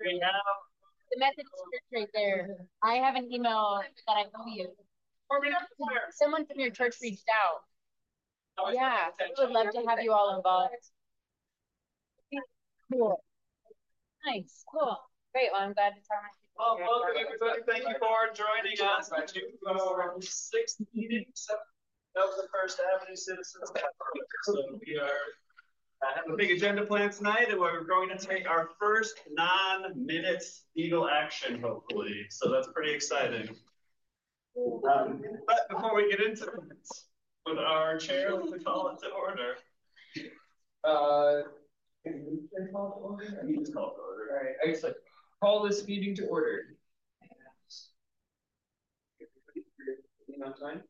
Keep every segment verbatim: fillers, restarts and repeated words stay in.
We have the Methodist church right there. I have an email that I owe you. Someone from your church reached out. Yeah, we would love to have you all involved. Cool. Nice. Cool. Great. Well, I'm glad to talk. Well, welcome everybody. Thank you for joining us to our sixth meeting of the First Avenue Citizens Network. So we are uh, have a big agenda planned tonight, and we're going to take our first non-minutes legal action, hopefully. So that's pretty exciting. Um, but before we get into it, with our chair, let's call it to order. Uh, can you call to order? I need to call to order. All right, I guess like call this meeting to order. You know, time.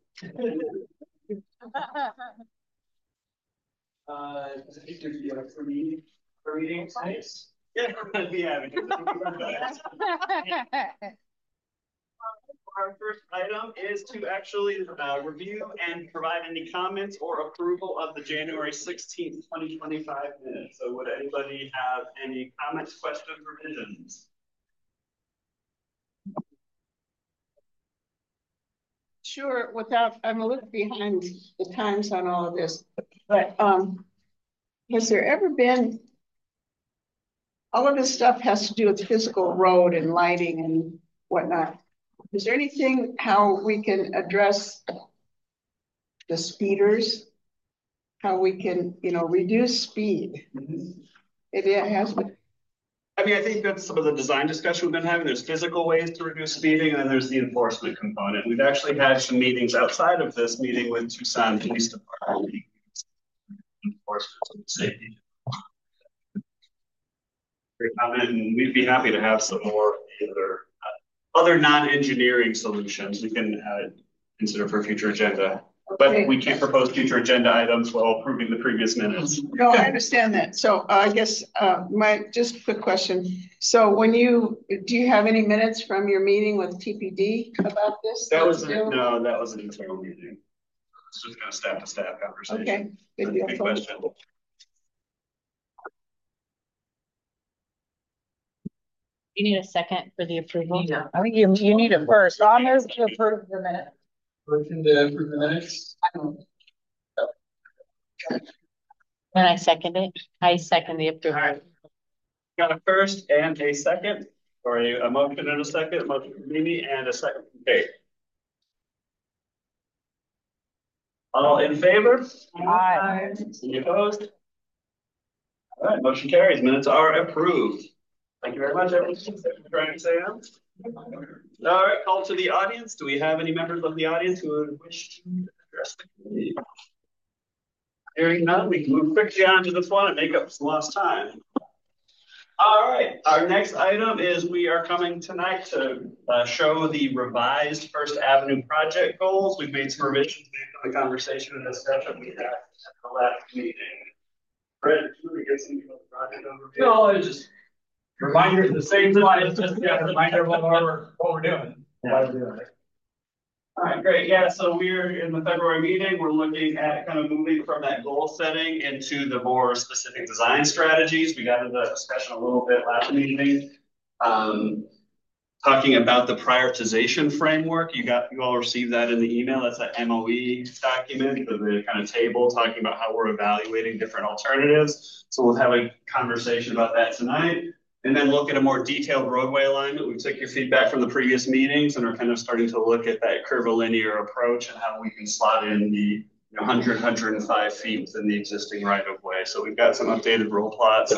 uh, does it give you a for meeting for meeting space? Yeah, yeah. Our first item is to actually uh, review and provide any comments or approval of the January sixteenth, twenty twenty-five minutes. So would anybody have any comments, questions, revisions? Sure, without, I'm a little behind the times on all of this, but um, has there ever been, all of this stuff has to do with physical road and lighting and whatnot. Is there anything how we can address the speeders? How we can, you know, reduce speed? Mm-hmm. It, it has been. I mean, I think that's some of the design discussion we've been having. There's physical ways to reduce speeding, and then there's the enforcement component. We've actually had some meetings outside of this meeting with Tucson Police Department. Enforcement safety. And we'd be happy to have some more other, uh, other non-engineering solutions we can uh, consider for future agenda. But okay. We can't propose future agenda items while approving the previous minutes. No, I understand that. So uh, I guess uh, my just a quick question. So when you, do you have any minutes from your meeting with T P D about this? That was, a, no, that was an internal meeting. It's just kind of staff to staff conversation. Okay, good deal. Good question. You need a second for the approval? Yeah. I think you, you need it first. So I'm going to approve the minute. Motion to approve the minutes. And I second it. I second the approval. All right. Got a first and a second, or a, a motion and a second, a motion from Mimi and a second from Kate. All in favor? Aye. Any opposed? All right, motion carries. Minutes are approved. Thank you very much, everyone. Trying to say that. All right, call to the audience. Do we have any members of the audience who would wish to address the committee? Hearing none, we can move quickly on to this one and make up some lost time. All right, our next item is we are coming tonight to uh, show the revised First Avenue project goals. We've made some revisions based on the conversation and discussion we had at the last meeting. Brett, did you want to get some of the project overview? No, it's just reminder, the same slide, it's just yeah, a reminder of what we're, what we're doing. Yeah. What we're doing. All right, great. Yeah, so we're in the February meeting. We're looking at kind of moving from that goal setting into the more specific design strategies. We got into the discussion a little bit last meeting, um, talking about the prioritization framework. You got, you all received that in the email. That's an M O E document, the kind of table talking about how we're evaluating different alternatives. So we'll have a conversation about that tonight. And then look at a more detailed roadway alignment. We took your feedback from the previous meetings and are kind of starting to look at that curvilinear approach and how we can slot in the you know, one hundred, one hundred five feet within the existing right of way. So we've got some updated roll plots.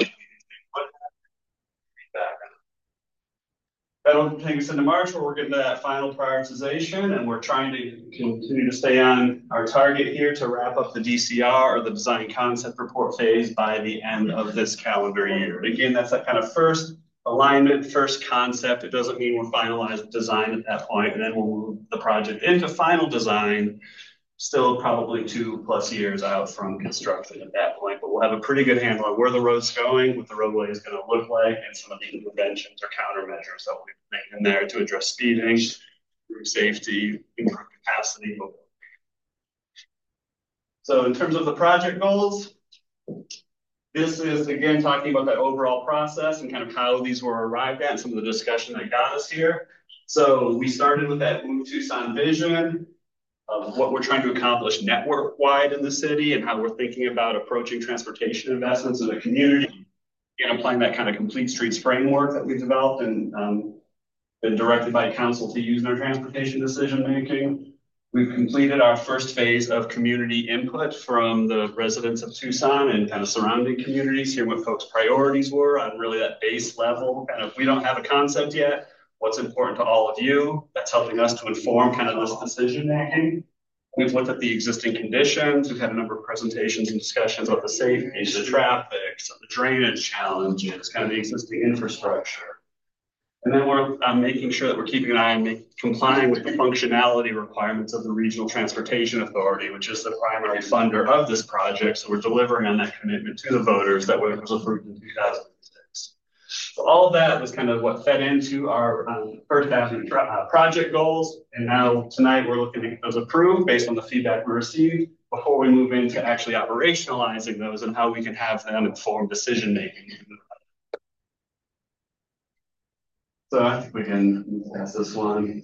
That'll take us into March where we're getting to that final prioritization, and we're trying to continue to stay on our target here to wrap up the D C R or the design concept report phase by the end of this calendar year. Again, that's that kind of first alignment, first concept. It doesn't mean we're finalized design at that point, and then we'll move the project into final design, still probably two plus years out from construction at that point, but we'll have a pretty good handle on where the road's going, what the roadway is going to look like, and some of the interventions or countermeasures that we've made in there to address speeding, improve safety, improve capacity. So in terms of the project goals, This is again talking about that overall process and kind of how these were arrived at and some of the discussion that got us here. So we started with that Move Tucson vision of what we're trying to accomplish network-wide in the city and how we're thinking about approaching transportation investments in the community and applying that kind of complete streets framework that we developed and um, been directed by council to use in our transportation decision-making. We've completed our first phase of community input from the residents of Tucson and kind of surrounding communities, hearing what folks' priorities were on really that base level. Kind of, we don't have a concept yet. What's important to all of you? That's helping us to inform kind of this decision making. We've looked at the existing conditions. We've had a number of presentations and discussions about the safety, the traffic, some of the drainage challenges, kind of the existing infrastructure. And then we're um, making sure that we're keeping an eye on make, complying with the functionality requirements of the Regional Transportation Authority, which is the primary funder of this project. So we're delivering on that commitment to the voters that was approved in two thousand six. So all of that was kind of what fed into our um, First Avenue uh, project goals. And now tonight we're looking to get those approved based on the feedback we received before we move into actually operationalizing those and how we can have them inform decision-making. So I think we can pass this one.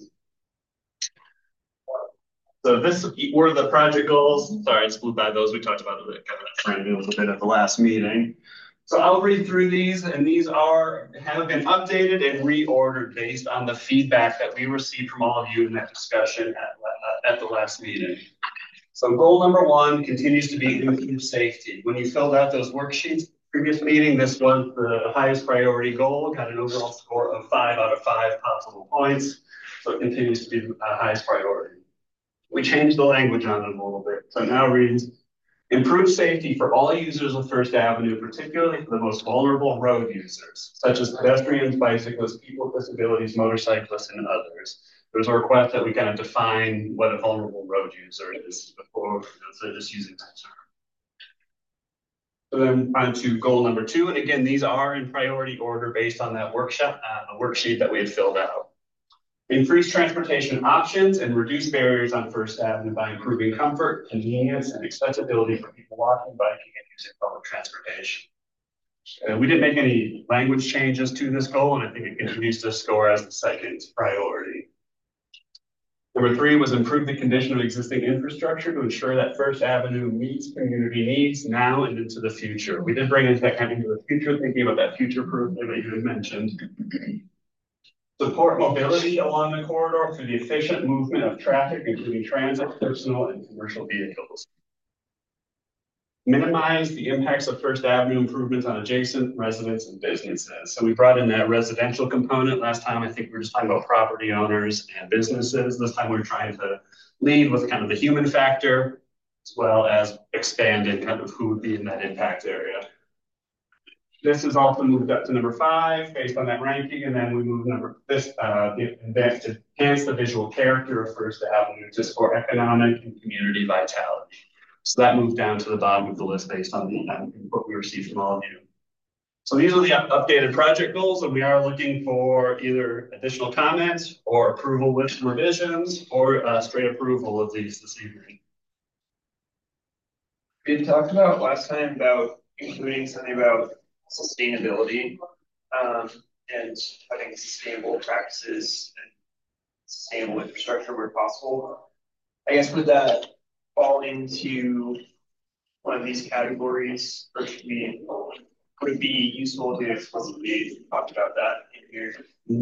So this were the project goals. Sorry, I just blew by those. We talked about it kind of framing a little bit at the last meeting. So I'll read through these, and these are have been updated and reordered based on the feedback that we received from all of you in that discussion at, uh, at the last meeting. So goal number one continues to be improve safety. When you filled out those worksheets, previous meeting, this was the highest priority goal, got an overall score of five out of five possible points. So it continues to be the uh, highest priority. We changed the language on it a little bit. So it now reads, improve safety for all users of First Avenue, particularly for the most vulnerable road users, such as pedestrians, bicyclists, people with disabilities, motorcyclists, and others. There's a request that we kind of define what a vulnerable road user is before, instead of just using that term. So then on to goal number two. And again, these are in priority order based on that workshop, uh, worksheet that we had filled out. Increase transportation options and reduce barriers on First Avenue by improving comfort, convenience, and accessibility for people walking, biking, and using public transportation. Uh, we didn't make any language changes to this goal, and I think it continues to score as the second priority. Number three was improve the condition of existing infrastructure to ensure that First Avenue meets community needs now and into the future. We did bring into that kind of into the future, thinking about that future proof that you had mentioned. Support mobility along the corridor through the efficient movement of traffic, including transit, personal, and commercial vehicles. Minimize the impacts of First Avenue improvements on adjacent residents and businesses. So we brought in that residential component. Last time, I think we were just talking about property owners and businesses. This time we're trying to lead with kind of the human factor, as well as expand in kind of who would be in that impact area. This is also moved up to number five based on that ranking, and then we move number this uh, advance to enhance the visual character of First Avenue to support economic and community vitality. So that moved down to the bottom of the list based on the um, input we received from all of you. So these are the updated project goals, and we are looking for either additional comments or approval with revisions or uh, straight approval of these this evening. We had talked about last time about including something about sustainability um, and having sustainable practices and sustainable infrastructure where possible. I guess would that fall into one of these categories, or should we, would it be useful to explicitly talk about that in here?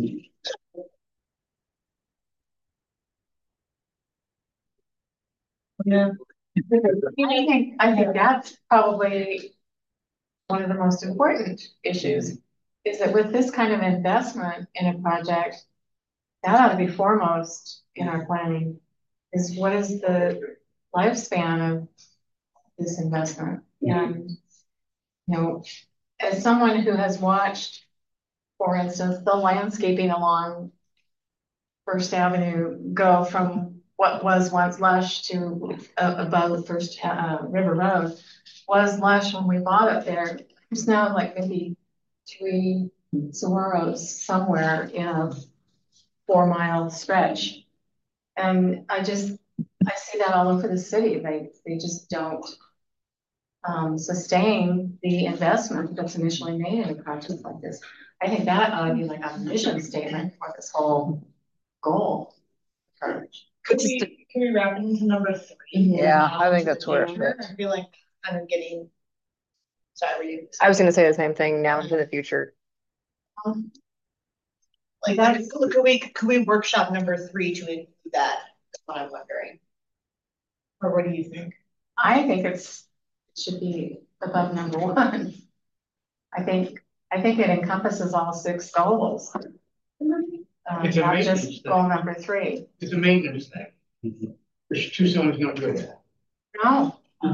Yeah. I think, I think that's probably one of the most important issues, is that with this kind of investment in a project, that ought to be foremost in our planning, is what is the lifespan of this investment. And, you know, as someone who has watched, for instance, the landscaping along First Avenue go from what was once lush to uh, above First uh, River Road, was lush when we bought it there. It's now like maybe three saguaros somewhere in a four mile stretch. And I just, I see that all over the city. They, they just don't um, sustain the investment that's initially made in a project like this. I think that ought to be like a mission statement for this whole goal. Can we, can we wrap it into number three? Yeah, I think that's where it I feel like kind of getting. Sorry. I was gonna say the same thing now into the future. Um, Like, That's- could could we, could we workshop number three to include that? That's what I'm wondering. Or what do you think? I think it's, it should be above number one. I think, I think it encompasses all six goals. Uh, It's a not maintenance just thing. goal number three. It's a maintenance thing. Which Tucson's not good at. No.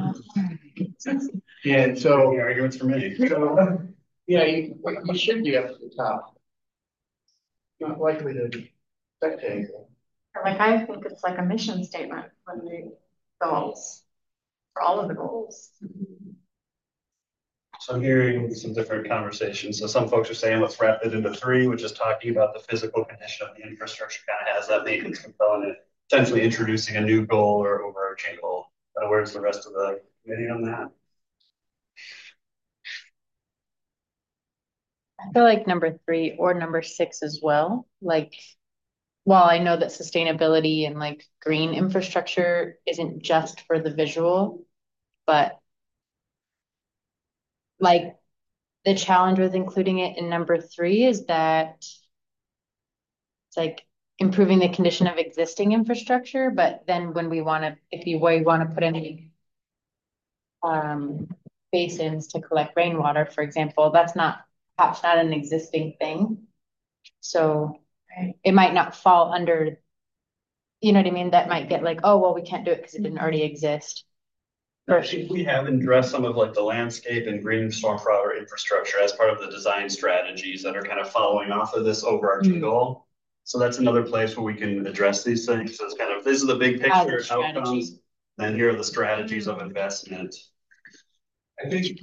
And so, Any arguments for me? so, yeah, you, you should be up to the top. Not likely to be spectating. Like, I think it's like a mission statement for the goals, for all of the goals. So I'm hearing some different conversations. So some folks are saying, let's wrap it into three, which is talking about the physical condition of the infrastructure, kind of has that maintenance component, potentially introducing a new goal or overarching goal. Uh, where's the rest of the committee on that? I feel like number three or number six as well. Like, while I know that sustainability and like green infrastructure isn't just for the visual, but like the challenge with including it in number three is that it's like improving the condition of existing infrastructure, but then when we want to, if you we want to put any um basins to collect rainwater, for example, that's not perhaps not an existing thing. So it might not fall under, you know what I mean? That might get like, oh, well, we can't do it because it didn't already exist. Actually, we have addressed some of like the landscape and green stormwater infrastructure as part of the design strategies that are kind of following off of this overarching Mm. goal. So that's another place where we can address these things. So it's kind of, this is the big As a picture strategy. outcomes. Then here are the strategies of investment. I think.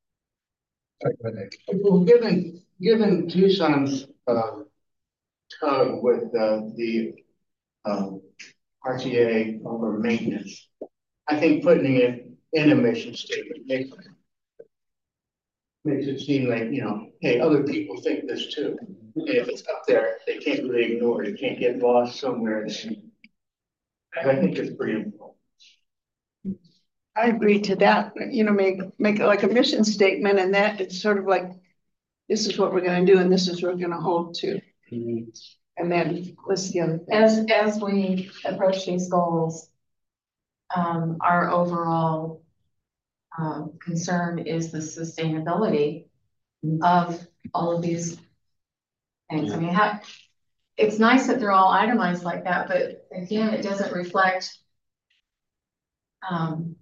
Well, given, given Tucson's, um, tug with, uh, the, um, R T A over maintenance, I think putting it in a mission statement makes, makes it seem like, you know, hey, other people think this too. And if it's up there, they can't really ignore it. It can't get lost somewhere. I think it's pretty important. I agree to that, you know, make, make it like a mission statement and that it's sort of like, this is what we're gonna do and this is what we're gonna hold to. And then list the other things. As, as we approach these goals, um, our overall um, concern is the sustainability of all of these things. I mean, how, it's nice that they're all itemized like that, but again, it doesn't reflect um,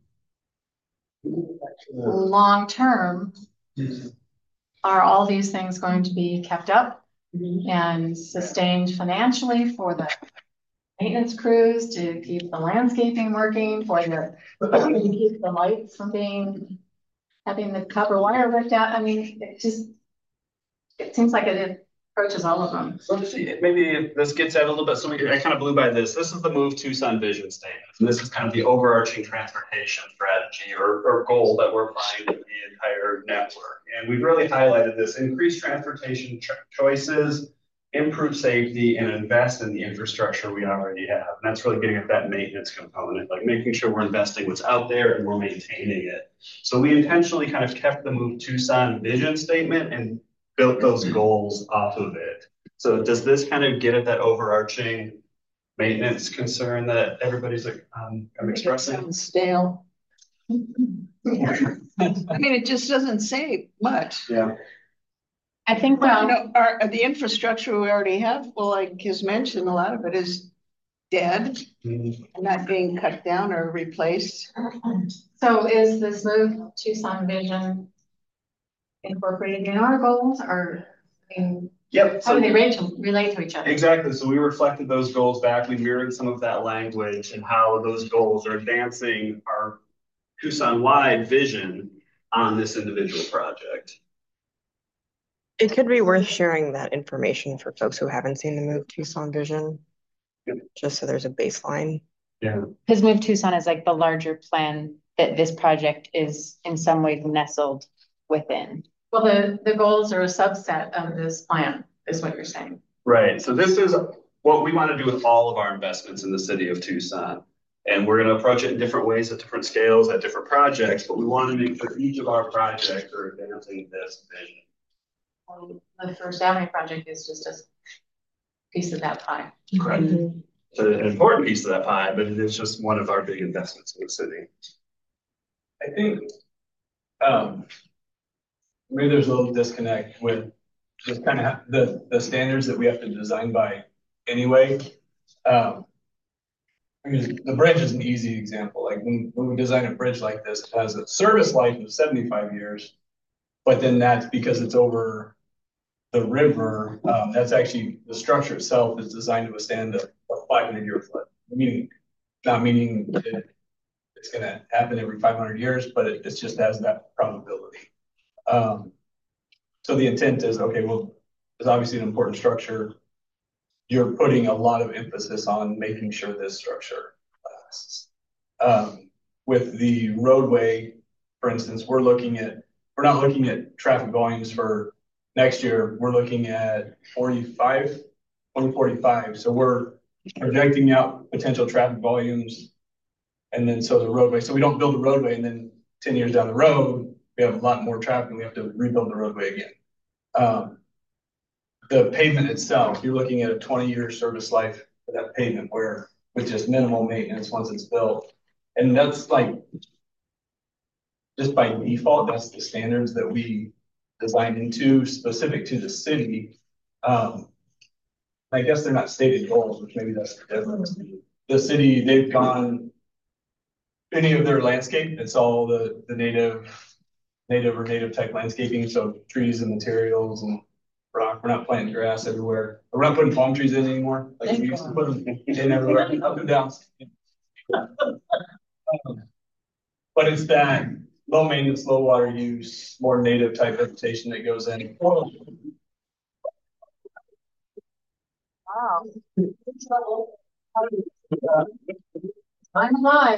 long-term, are all these things going to be kept up and sustained financially for the maintenance crews to keep the landscaping working, for the, to keep the lights from being, having the copper wire ripped out? I mean, it just, it seems like it approaches all of them. So let's see, maybe if this gets at a little bit, so we, I kind of blew by this. This is the Move Tucson vision statement. And this is kind of the overarching transportation strategy or, or goal that we're applying to the entire network. And we've really highlighted this: increase transportation cho- choices, improve safety, and invest in the infrastructure we already have. And that's really getting at that maintenance component, like making sure we're investing what's out there and we're maintaining it. So we intentionally kind of kept the Move Tucson vision statement and built those goals off of it. So does this kind of get at that overarching maintenance concern that everybody's like, um, I'm expressing? Sounds stale. I mean, it just doesn't say much. Yeah. I think, Well, you well, know, our, the infrastructure we already have, well, like his mentioned, a lot of it is dead, Mhm. not being cut down or replaced. So is this Move Tucson vision incorporated in our goals, or I mean, Yep. how do So they relate to, relate to each other? exactly. So we reflected those goals back. We mirrored some of that language and how those goals are advancing our Tucson-wide vision on this individual project. It could be worth sharing that information for folks who haven't seen the Move Tucson vision, Yep. just so there's a baseline. Yeah. because Move Tucson is like the larger plan that this project is in some ways nestled within. Well, the, the goals are a subset of this plan, is what you're saying. Right, so this is what we want to do with all of our investments in the city of Tucson. And we're going to approach it in different ways at different scales, at different projects, but we want to make sure each of our projects are advancing this vision. Um, The First Avenue project is just a piece of that pie. Correct. It's an important piece of that pie, but it is just one of our big investments in the city. I think um, maybe there's a little disconnect with just kind of the, the standards that we have to design by anyway. Um, I mean, the bridge is an easy example. Like when, when we design a bridge like this, it has a service life of seventy-five years, but then that's because it's over the river. Um, that's actually, the structure itself is designed to withstand a, a five hundred year flood, meaning, not meaning it, it's going to happen every five hundred years, but it, it just has that probability. Um, so the intent is, okay, well, it's obviously an important structure. You're putting a lot of emphasis on making sure this structure lasts. Um, with the roadway, for instance, we're looking at, we're not looking at traffic volumes for next year. We're looking at forty-five, twenty forty-five. So we're projecting out potential traffic volumes. And then so the roadway, so we don't build the roadway and then ten years down the road, we have a lot more traffic and we have to rebuild the roadway again. Um, the pavement itself, you're looking at a twenty year service life for that pavement where with just minimal maintenance once it's built. And that's like, just by default, that's the standards that we designed into specific to the city. Um, I guess they're not stated goals, which maybe that's the difference. The city, they've gone, any of their landscape, it's all the, the native, native or native type landscaping. So trees and materials and rock. We're not planting grass everywhere. We're not putting palm trees in anymore. Like we used to put them in everywhere, up and down. Um, but it's that low maintenance, low water use, more native type vegetation that goes in. Wow. I'm alive.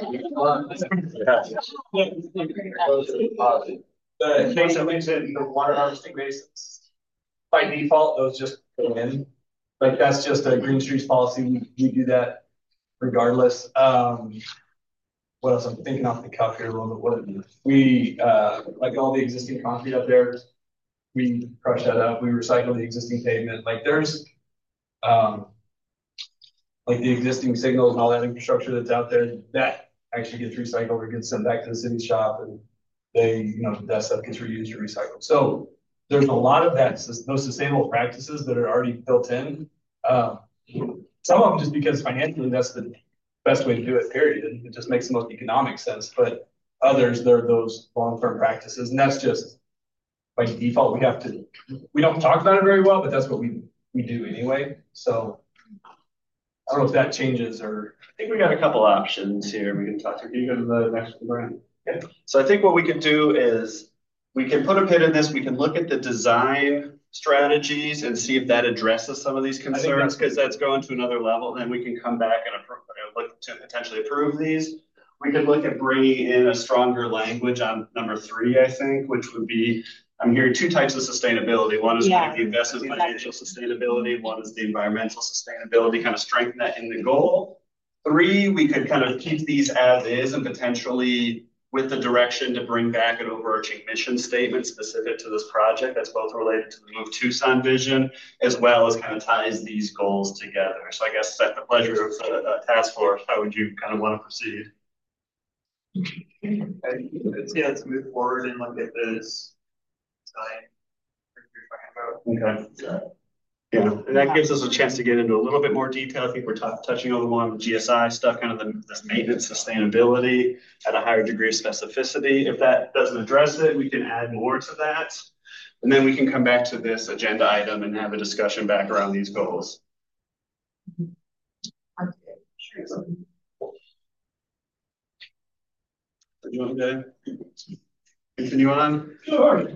The things that leads in the water harvesting basins, by default, those just go in. Like that's just a Green Streets policy. We, we do that regardless. Um, what else? I'm thinking off the cuff here a little bit. What we uh, like all the existing concrete up there, we crush that up. We recycle the existing pavement. Like there's um, like the existing signals and all that infrastructure that's out there that actually gets recycled or gets sent back to the city shop, and they, you know, that stuff gets reused or recycled. So there's a lot of that, those sustainable practices that are already built in. Um, some of them just because financially that's the best way to do it, period. It just makes the most economic sense. But others, there are those long-term practices, and that's just by default. We have to, we don't talk about it very well, but that's what we we do anyway. So I don't know if that changes or. I think we got a couple options here. We can talk to. Can you go to the next one, Brian? Okay. So I think what we could do is we can put a pin in this. We can look at the design strategies and see if that addresses some of these concerns, because that's going to another level. Then we can come back and approve, look to potentially approve these. We could look at bringing in a stronger language on number three, I think, which would be, I'm hearing two types of sustainability. One is Yeah. the investment financial sustainability. One is the environmental sustainability, kind of strengthen that in the goal. Three, we could kind of keep these as is and potentially with the direction to bring back an overarching mission statement specific to this project that's both related to the Move Tucson vision, as well as kind of ties these goals together. So I guess at the pleasure of the uh, task force, how would you kind of want to proceed? Let's, yeah, let's move forward and look at this design. Okay. Yeah, and that gives us a chance to get into a little bit more detail. I think we're t- touching on more on the G S I stuff, kind of the this maintenance sustainability at a higher degree of specificity. If that doesn't address it, we can add more to that. And then we can come back to this agenda item and have a discussion back around these goals. You want to continue on? Sure.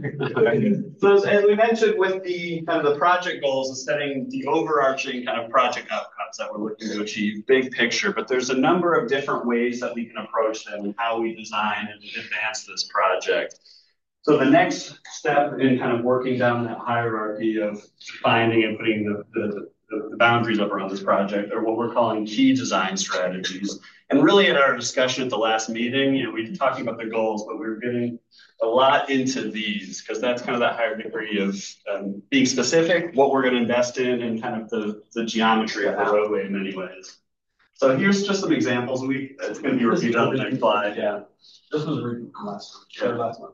So as we mentioned with the kind of the project goals and setting the overarching kind of project outcomes. outcomes that we're looking to achieve, big picture, but there's a number of different ways that we can approach them and how we design and advance this project. So the next step in kind of working down that hierarchy of defining and putting the, the, the boundaries up around this project are what we're calling key design strategies. And really in our discussion at the last meeting, you know, we were talking about the goals, but we were getting a lot into these because that's kind of that higher degree of um, being specific, what we're going to invest in, and kind of the, the geometry of the roadway in many ways. So here's just some examples. We It's going to be repeated on the next slide. Yeah. This was repeated last one. Yeah, last one.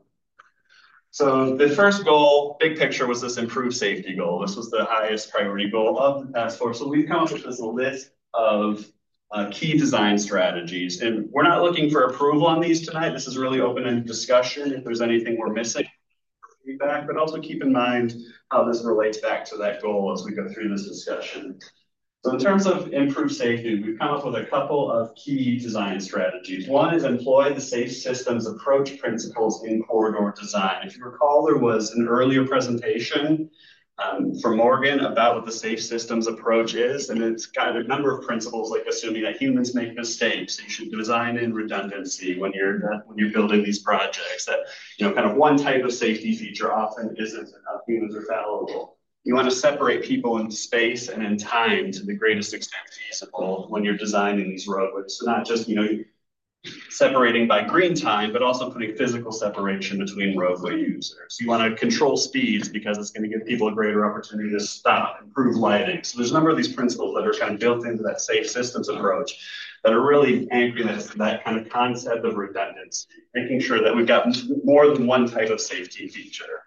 So the first goal, big picture, was this improved safety goal. This was the highest priority goal of the task force. So we've come up with this list of uh, key design strategies. And we're not looking for approval on these tonight. This is really open-ended discussion. If there's anything we're missing, feedback, but also keep in mind how this relates back to that goal as we go through this discussion. So in terms of improved safety, we've come up with a couple of key design strategies. One is employ the safe systems approach principles in corridor design. If you recall, there was an earlier presentation um, from Morgan about what the safe systems approach is, and it's got a number of principles, like assuming that humans make mistakes. You should design in redundancy when you're when you're building these projects. That, you know, kind of one type of safety feature often isn't enough. Humans are fallible. You want to separate people in space and in time to the greatest extent feasible when you're designing these roadways. So not just, you know, separating by green time, but also putting physical separation between roadway users. You want to control speeds because it's going to give people a greater opportunity to stop, improve lighting. So there's a number of these principles that are kind of built into that safe systems approach that are really anchoring that, that kind of concept of redundancy, making sure that we've got more than one type of safety feature.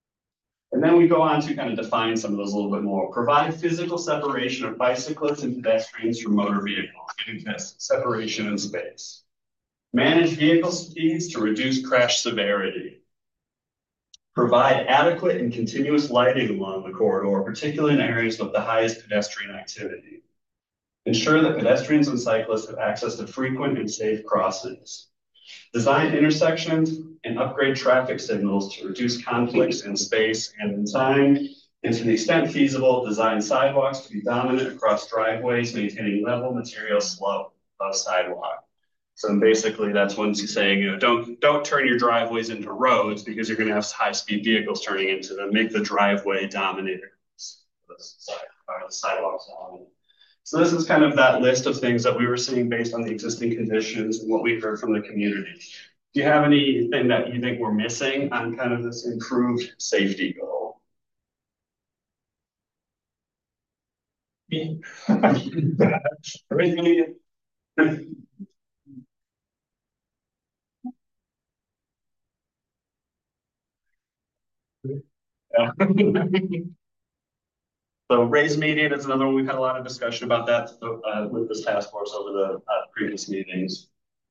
And then we go on to kind of define some of those a little bit more. Provide physical separation of bicyclists and pedestrians from motor vehicles, getting this separation in space. Manage vehicle speeds to reduce crash severity. Provide adequate and continuous lighting along the corridor, particularly in areas with the highest pedestrian activity. Ensure that pedestrians and cyclists have access to frequent and safe crossings. Design intersections and upgrade traffic signals to reduce conflicts in space and in time. And to the extent feasible, design sidewalks to be dominant across driveways, maintaining level material slope of sidewalk. So basically that's when she's saying, you know, don't, don't turn your driveways into roads because you're going to have high-speed vehicles turning into them. Make the driveway dominate the sidewalks dominant. So this is kind of that list of things that we were seeing based on the existing conditions and what we heard from the community. Do you have anything that you think we're missing on kind of this improved safety goal? Me. Yeah. So raise median is another one. We've had a lot of discussion about that uh, with this task force over the uh, previous meetings.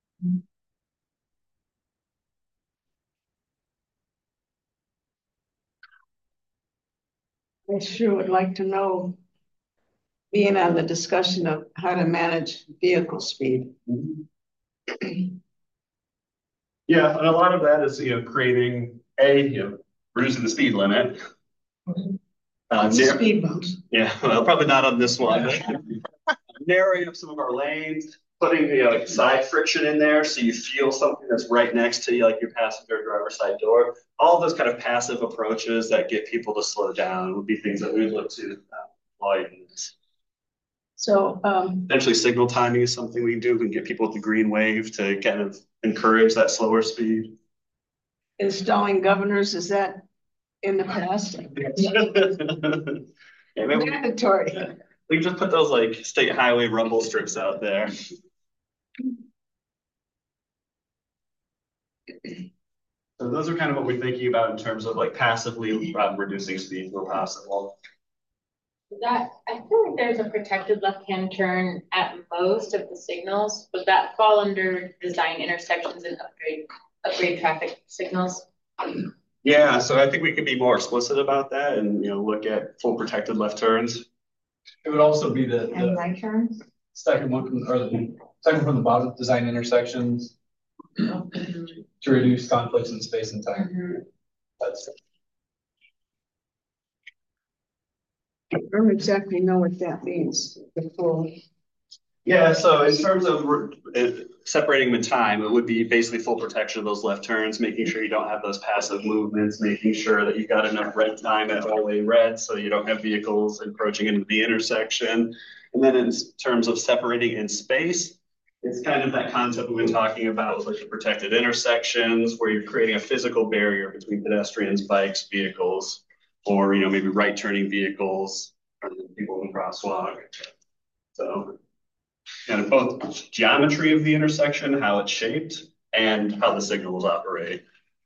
I sure would like to know, being on the discussion of how to manage vehicle speed. Mm-hmm. Yeah, and a lot of that is, you know, creating a, you know, reducing the speed limit. Uh, speed bumps. Yeah, well, probably not on this one. Narrowing up some of our lanes, putting, you know, like side friction in there so you feel something that's right next to you, like your passenger driver's side door. All those kind of passive approaches that get people to slow down would be things that we would look to employ in this. So um, potentially signal timing is something we can do. We can get people with the green wave to kind of encourage that slower speed. Installing governors, is that in the past? Yeah, maybe mandatory. We can just put those like state highway rumble strips out there. So those are kind of what we're thinking about in terms of like passively um, reducing speed where possible. That, I feel like there's a protected left-hand turn at most of the signals. Would that fall under design intersections and upgrade upgrade traffic signals? Yeah, so I think we could be more explicit about that and, you know, look at full protected left turns. It would also be the, And the right turns? second one from, or the second from the bottom, design intersections Mm-hmm. to reduce conflicts in space and time. Mm-hmm. That's I don't exactly know what that means, the full. Yeah, so in terms of uh, separating them in time, it would be basically full protection of those left turns, making sure you don't have those passive movements, making sure that you've got enough red time at all-way red so you don't have vehicles encroaching into the intersection. And then in terms of separating in space, it's kind of that concept we've been talking about with like the protected intersections where you're creating a physical barrier between pedestrians, bikes, vehicles, or you know, maybe right turning vehicles or people in the crosswalk. So and both geometry of the intersection, how it's shaped, and how the signals operate.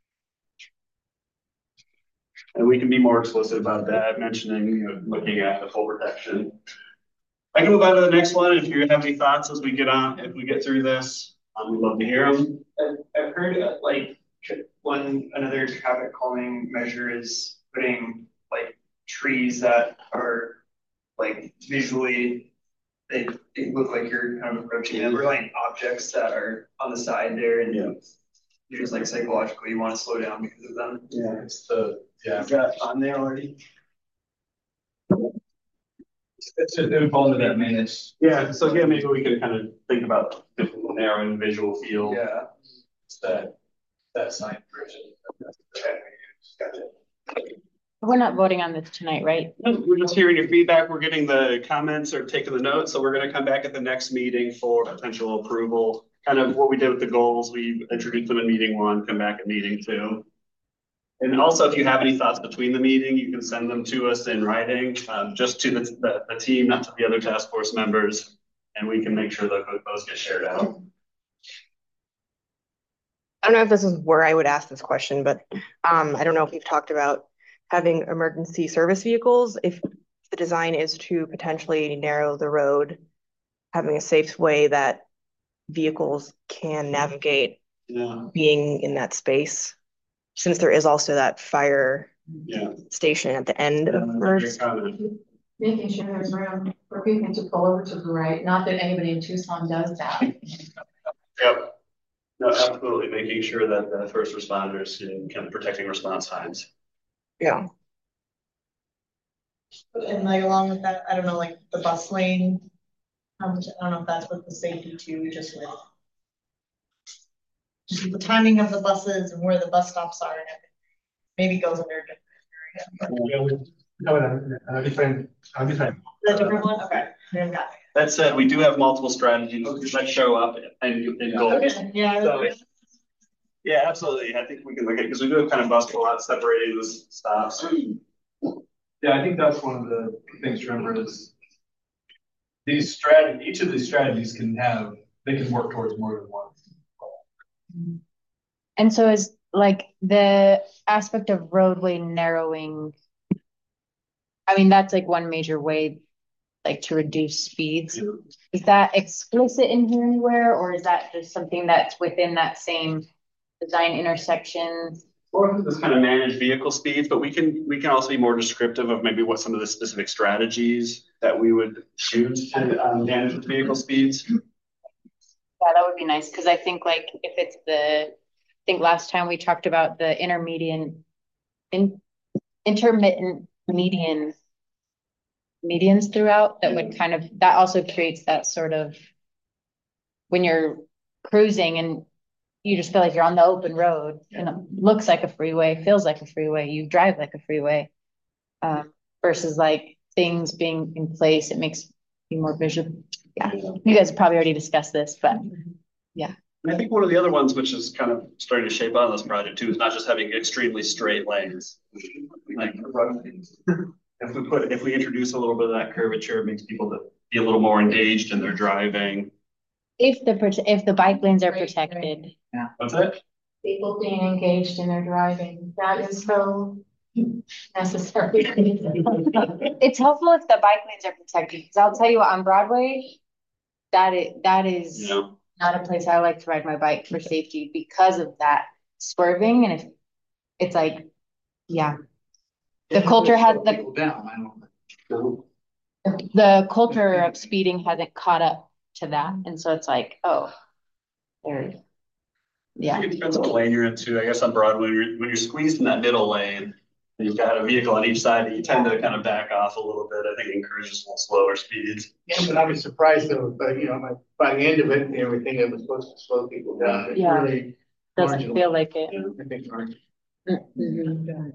And we can be more explicit about that, mentioning, you know, looking at the full protection. I can move on to the next one. If you have any thoughts as we get on, if we get through this, um, we'd love to hear them. I've, I've heard uh, like one another traffic calming measure is putting like trees that are like visually they, they look like you're kind of approaching them, or like objects that are on the side there, and yeah. you're just like psychologically you want to slow down because of them. Yeah, it's the yeah. Is that on there already? It's just, it would fall into that managed. Yeah, so again, maybe we can kind of think about different narrowing visual field. Yeah. It's that that sign version. Gotcha. We're not voting on this tonight, right? We're just hearing your feedback. We're getting the comments or taking the notes. So we're going to come back at the next meeting for potential approval. Kind of what we did with the goals. We introduced them in meeting one, come back at meeting two. And also, if you have any thoughts between the meeting, you can send them to us in writing, um, just to the, the, the team, not to the other task force members. And we can make sure that those get shared out. I don't know if this is where I would ask this question, but um, I don't know if we've talked about having emergency service vehicles. If the design is to potentially narrow the road, having a safe way that vehicles can navigate yeah. being in that space, since there is also that fire yeah. station at the end yeah, of first. Making sure there's room for people to pull over to the right. Not that anybody in Tucson does that. Yep. No, absolutely. Making sure that the first responders can kind of protecting response times. Yeah. And like along with that, I don't know, like the bus lane, um, I don't know if that's with the safety too, just with just the timing of the buses and where the bus stops are and everything. Maybe goes under a different area. No, no, no, different, uh, different. The different one? Okay. Then got it. That said, we do have multiple strategies that show up and, and goals. Okay. Yeah. So, yeah, absolutely. I think we can look at because we do have kind of bus a lot separating those stops. Yeah, I think that's one of the things to remember is these strategy. Each of these strategies can have they can work towards more than one goal. And so is like the aspect of roadway narrowing. I mean, that's like one major way, like to reduce speeds. Yeah. Is that explicit in here anywhere, or is that just something that's within that same design intersection? Or this kind of manage vehicle speeds, but we can we can also be more descriptive of maybe what some of the specific strategies that we would choose to um, manage with vehicle speeds. Yeah, that would be nice because I think like if it's the, I think last time we talked about the intermediate, in, intermittent median medians throughout that would kind of that also creates that sort of when you're cruising and you just feel like you're on the open road and it looks like a freeway, feels like a freeway, you drive like a freeway, um, versus like things being in place. It makes you more visual. Yeah, you guys probably already discussed this, but yeah. And I think one of the other ones, which is kind of starting to shape on this project too, is not just having extremely straight lanes. Like if we put, if we introduce a little bit of that curvature, it makes people be a little more engaged in their driving. If the if the bike lanes are protected. Yeah. What's that? People being engaged in their driving. That is so necessary. It's helpful if the bike lanes are protected. Because I'll tell you what, on Broadway, that is that is yeah. not a place I like to ride my bike for safety because of that swerving. And if it's like, yeah. The It culture has the down. I don't know. The culture of speeding hasn't caught up to that, and so it's like, oh, there, yeah. It depends on what lane you're into. I guess on Broadway, when you're, when you're squeezed in that middle lane, you've got a vehicle on each side, you tend to kind of back off a little bit. I think it encourages a little slower speeds. Yeah, but I was surprised though, but you know, by, by the end of it, everything that was supposed to slow people down, it Yeah. really. Doesn't marginal. feel like it. Yeah, I think marginal. Mhm.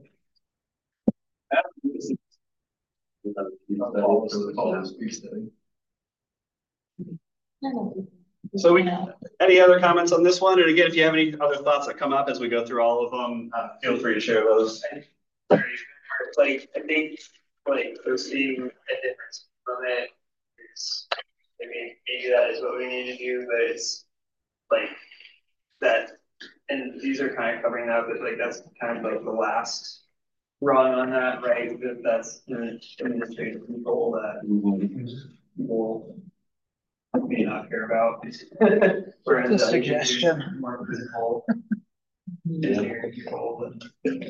So we, any other comments on this one? And again, if you have any other thoughts that come up as we go through all of them, uh, feel free to share those. Like, I think, like, we're seeing a difference from it. It's, maybe, maybe that is what we need to do, but it's like that, and these are kind of covering that, but like, that's kind of like the last rung on that, right? That that's the administrative control that people may not care about. Whereas Just a I think it's suggestion. more visible. engineering control and-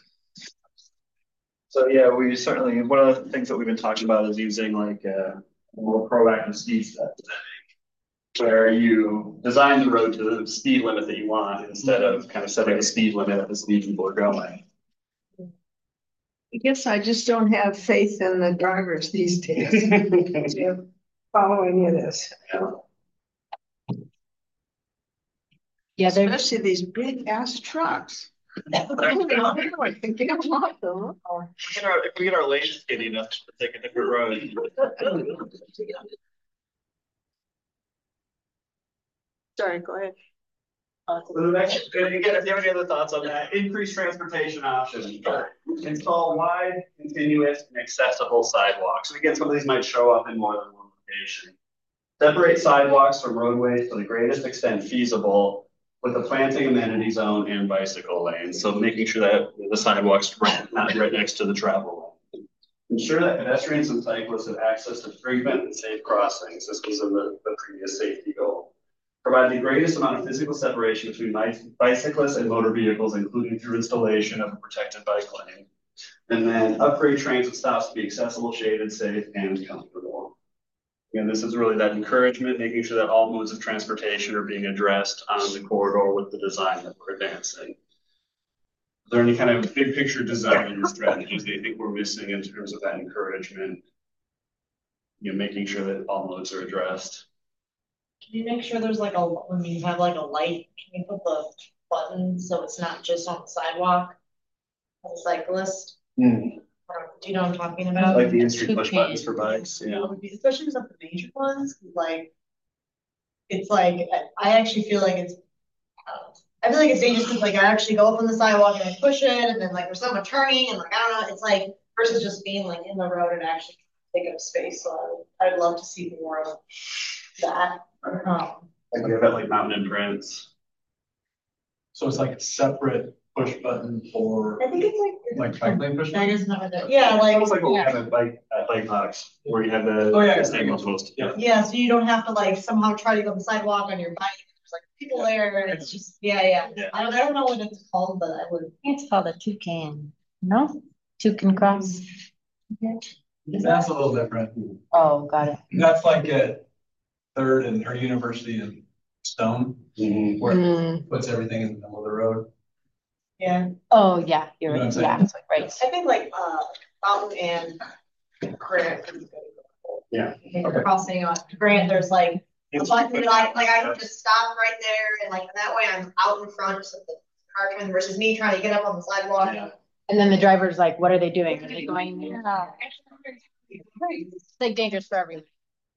So yeah, we certainly, one of the things that we've been talking about is using like a more proactive speed setting, where you design the road to the speed limit that you want instead of kind of setting a speed limit at the speed people are going. I guess I just don't have faith in the drivers these days to follow any of this. Yeah, they're, Especially these big ass trucks. I think I want them. If we get our, if we get our lanes skinny enough to take a different road. Sorry, go ahead. So the next, again, if you have any other thoughts on that, increase transportation options. Install wide, continuous, and accessible sidewalks. So again, some of these might show up in more than one location. Separate sidewalks from roadways to the greatest extent feasible with a planting amenity zone and bicycle lanes. So making sure that the sidewalks right, not right next to the travel lane. Ensure that pedestrians and cyclists have access to frequent and safe crossings. This was in the, the previous safety goal. Provide the greatest amount of physical separation between bicyclists and motor vehicles, including through installation of a protected bike lane. And then upgrade transit stops to be accessible, shaded, safe, and comfortable. And this is really that encouragement, making sure that all modes of transportation are being addressed on the corridor with the design that we're advancing. Is there any kind of big picture design strategies that you think we're missing in terms of that encouragement? You know, making sure that all modes are addressed. Can you make sure there's like a, when you have like a light, can you put the button so it's not just on the sidewalk? As a cyclist? Mm. Or, do you know what I'm talking about? Like the in-street push buttons for bikes, yeah. Especially with some of the major ones, like, it's like, I actually feel like it's, uh, I feel like it's dangerous because like I actually go up on the sidewalk and I push it and then like there's someone turning and like, I don't know, it's like, versus just being like in the road and actually take up space. So I'd love to see more of that. Um, Like we have that like mountain imprints. So it's like a separate push button for I think it's like. like bike lane push I button? just know that, yeah, like. Almost like what we yeah. have at bike, at bike parks, where you have the. Oh, yeah, the signal post, yeah. Yeah, so you don't have to like somehow try to go on the sidewalk on your bike. There's like people there and it's just, yeah, yeah. Yeah. I don't, I don't know what it's called, but I would. it's called a toucan, no? Toucan cross. That's a little different. Oh, got it. That's like at Third and or University and Stone, Mhm. where Mm. it puts everything in the middle of the road. Yeah, Oh, yeah, you're You know right, what I'm yeah, saying? right. I think like, uh, Fountain and Grant. is good. Yeah. I think Okay. crossing on Grant, there's like, a button that I, like I can just stop right there and like that way I'm out in front of the car coming versus me trying to get up on the sidewalk. Yeah. And then the driver's like, what are they doing? Are they going? Yeah. It's like dangerous for everyone.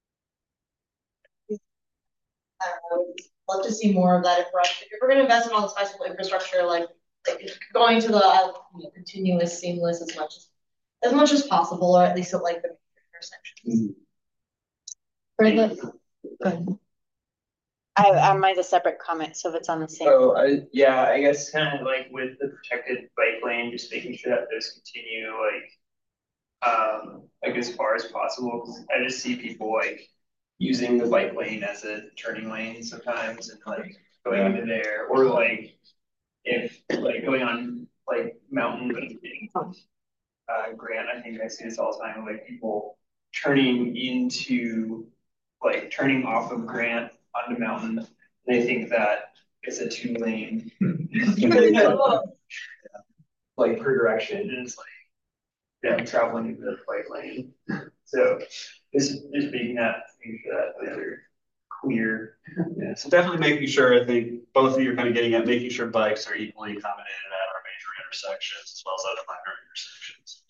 I don't know, love to see more of that if we're, if we're gonna invest in all this bicycle infrastructure, like, like going to the, uh, you know, continuous, seamless as much as, as much as possible, or at least at like the intersections. For the, go ahead. I, I might a separate comment, so if it's on the same. So I, yeah, I guess kind of like with the protected bike lane, just making sure that those continue like, um, like as far as possible. 'Cause I just see people like using the bike lane as a turning lane sometimes and like going into there, or like if like going on like mountain biking, uh, Grant, I think I see this all the time, like people turning into, like turning off of Grant onto Mountain. They think that it's a two lane. like per direction. And it's like, yeah, I'm traveling in the bike lane. So just, just making that, making sure that they're clear. Yeah, so definitely making sure, I think both of you are kind of getting at making sure bikes are equally accommodated at our major intersections as well as other minor intersections.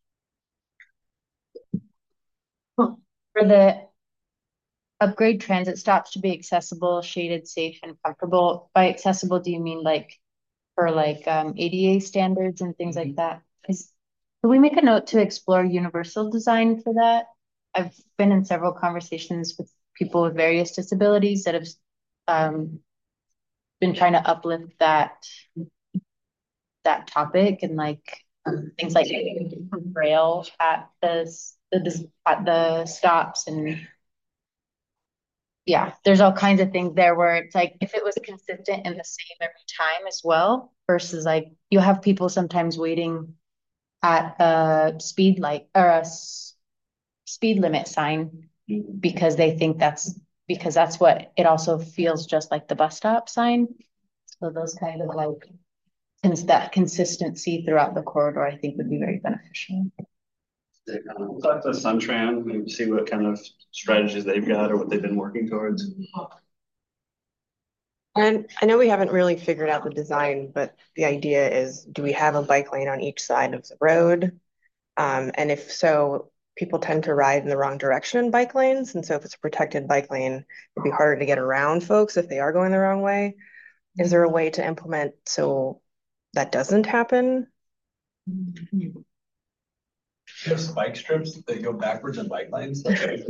For the upgrade transit stops to be accessible, shaded, safe, and comfortable. By accessible, do you mean like for like um, A D A standards and things like that? Is, can we make a note to explore universal design for that? I've been in several conversations with people with various disabilities that have um, been trying to uplift that that topic and like um, things like braille at the the at the stops, and yeah, there's all kinds of things there where it's like if it was consistent and the same every time as well, versus like you have people sometimes waiting at a speed light or a s- speed limit sign because they think that's because that's what it also feels just like the bus stop sign. So those kind of like cons- that consistency throughout the corridor, I think would be very beneficial. We'll talk to Suntran and see what kind of strategies they've got or what they've been working towards. And I know we haven't really figured out the design, but the idea is, do we have a bike lane on each side of the road? Um, and if so, people tend to ride in the wrong direction in bike lanes. And so if it's a protected bike lane, it'd be harder to get around folks if they are going the wrong way. Is there a way to implement so that doesn't happen? There's bike strips that go backwards in bike lanes. Okay.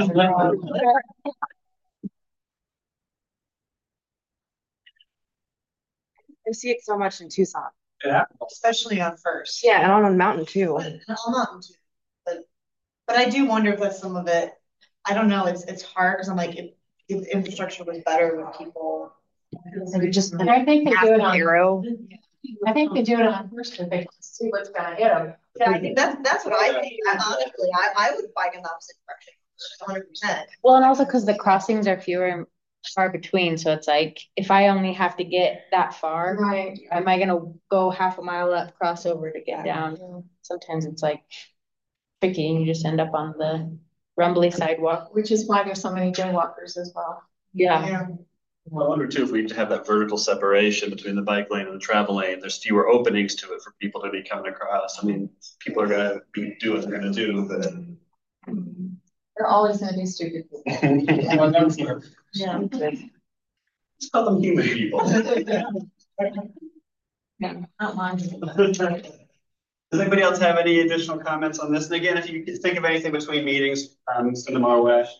I see it so much in Tucson. Yeah. Especially on First. Yeah, and on Mountain too. On Mountain too. But, but I do wonder if that's some of it. I don't know. It's it's hard because I'm like, if, if the infrastructure was better with people. Maybe just And I think they do it on, arrow. I think they do it on First if they can see what's gonna hit them. Yeah, I think that's that's what I think. I, honestly, I, I would bike in the opposite direction, one hundred percent. Well, and also because the crossings are fewer and far between, so it's like if I only have to get that far, Right. am I gonna go half a mile up, cross over to get down? Sometimes it's like tricky, and you just end up on the rumbly sidewalk. Which is why there's so many jaywalkers as well. Yeah. Well, I wonder too if we have that vertical separation between the bike lane and the travel lane. There's fewer openings to it for people to be coming across. I mean, people are gonna be do what they're gonna do, but They're always gonna be stupid people. Yeah. let's call them human people. Yeah, not mine. Does anybody else have any additional comments on this? And again, if you think of anything between meetings, um, send them our way.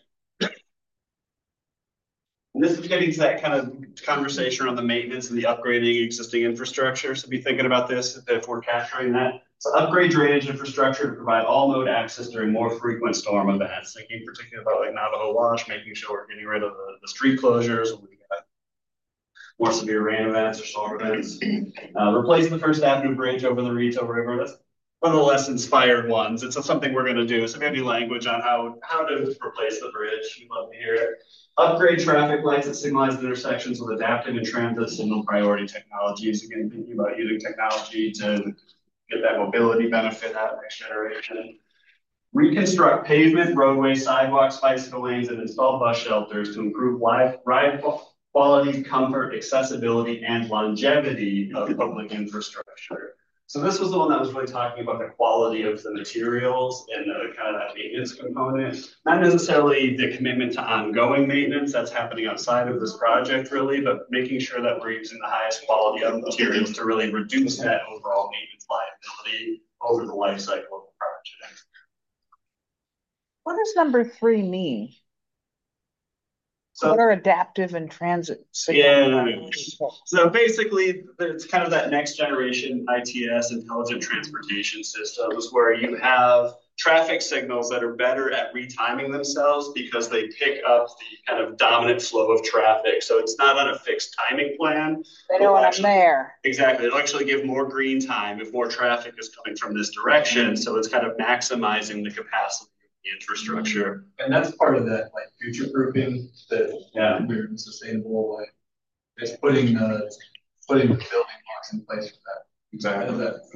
And this is getting to that kind of conversation around the maintenance and the upgrading existing infrastructure. So be thinking about this if we're capturing that. So upgrade drainage infrastructure to provide all mode access during more frequent storm events. Thinking particularly about like Navajo Wash, making sure we're getting rid of the, the street closures when we got more severe rain events or storm events. Uh, replacing the First Avenue Bridge over the Rito River. That's one of the less inspired ones. It's something we're going to do. So maybe language on how, how to replace the bridge. We'd love to hear it. Upgrade traffic lights at signalized intersections with adaptive and transit signal priority technologies. Again, thinking about using technology to get that mobility benefit out of next generation. Reconstruct pavement, roadway, sidewalks, bicycle lanes, and install bus shelters to improve life, ride quality, comfort, accessibility, and longevity of public infrastructure. So this was the one that was really talking about the quality of the materials and the kind of that maintenance component. Not necessarily the commitment to ongoing maintenance that's happening outside of this project really, but making sure that we're using the highest quality of materials to really reduce that overall maintenance liability over the life cycle of the project. What does number three mean? So, what are adaptive and transit yeah, so basically it's kind of that next generation I T S, intelligent transportation systems, where you have traffic signals that are better at retiming themselves because they pick up the kind of dominant flow of traffic. So it's not on a fixed timing plan. They know when I'm there. Exactly. It'll actually give more green time if more traffic is coming from this direction. So it's kind of maximizing the capacity infrastructure. And that's part of that like future proofing that yeah we're in sustainable like is putting the putting the building blocks in place for that. Exactly.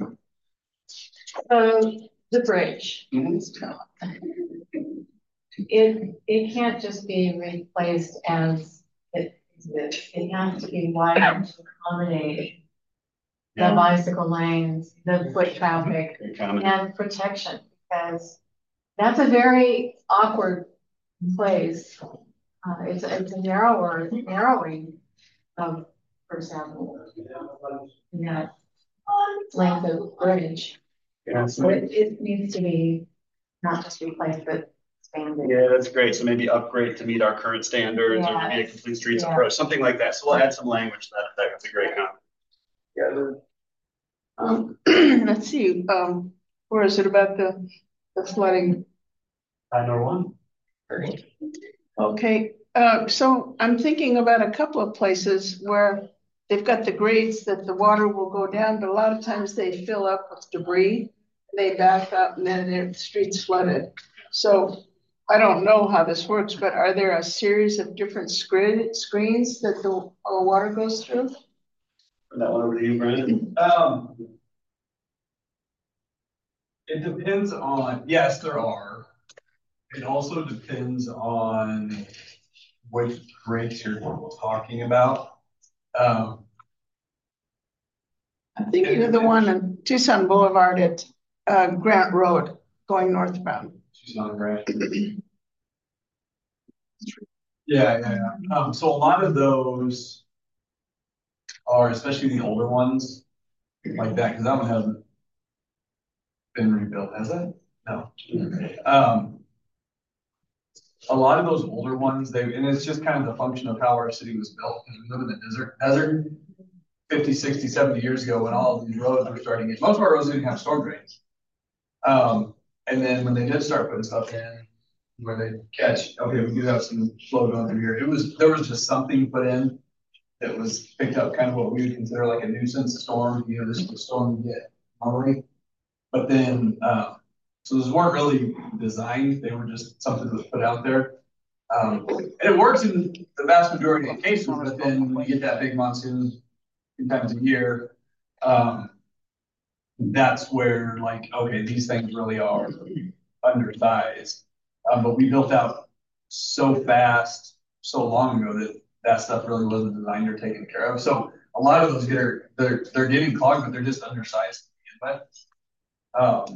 So the bridge. Mhm. It, it can't just be replaced as it exists. It has to be widened to accommodate the Yeah. bicycle lanes, the foot traffic, Great comment. and protection, because that's a very awkward place. Uh, it's, it's a narrower, narrowing of First Avenue. in that length of bridge. Yeah, So it, it needs to be not just replaced, but expanded. Yeah, that's great. So maybe upgrade to meet our current standards, or maybe a Yes. complete streets Yeah. approach, something like that. So we'll add some language to that. That's a great comment. Yeah. Um, let's see, um, where is it about the, the flooding? I know one. Okay, uh, so I'm thinking about a couple of places where they've got the grades that the water will go down, but a lot of times they fill up with debris. They back up and then their streets flooded. So I don't know how this works, but are there a series of different screen, screens that the uh, water goes through? Turn that one over to you, Brandon. Um, it depends on, yes, there are. It also depends on which breaks you're talking about. Um, I'm thinking of the one on Tucson Boulevard at uh, Grant Road going northbound. she's not right. Yeah, yeah, yeah. Um, so a lot of those are, especially the older ones, like that, because that one hasn't been rebuilt, has it? No. Um, a lot of those older ones, they, and it's just kind of the function of how our city was built, because we live in the desert, desert. fifty, sixty, seventy years ago, when all of these roads were starting, most of our roads didn't have storm drains. Um, and then when they did start putting stuff in, where they catch, okay, we do have some flow going through here. It was, there was just something put in that was picked up, kind of what we would consider like a nuisance storm. You know, this is the storm you get normally. But then, uh, so those weren't really designed. They were just something that was put out there. Um, and it works in the vast majority of cases, but then when you get that big monsoon two times a year, um, that's where like, okay, these things really are undersized. Um, but we built out so fast, so long ago that that stuff really wasn't designed or taken care of. So a lot of those get are, they're they're getting clogged, but they're just undersized to begin with. Um,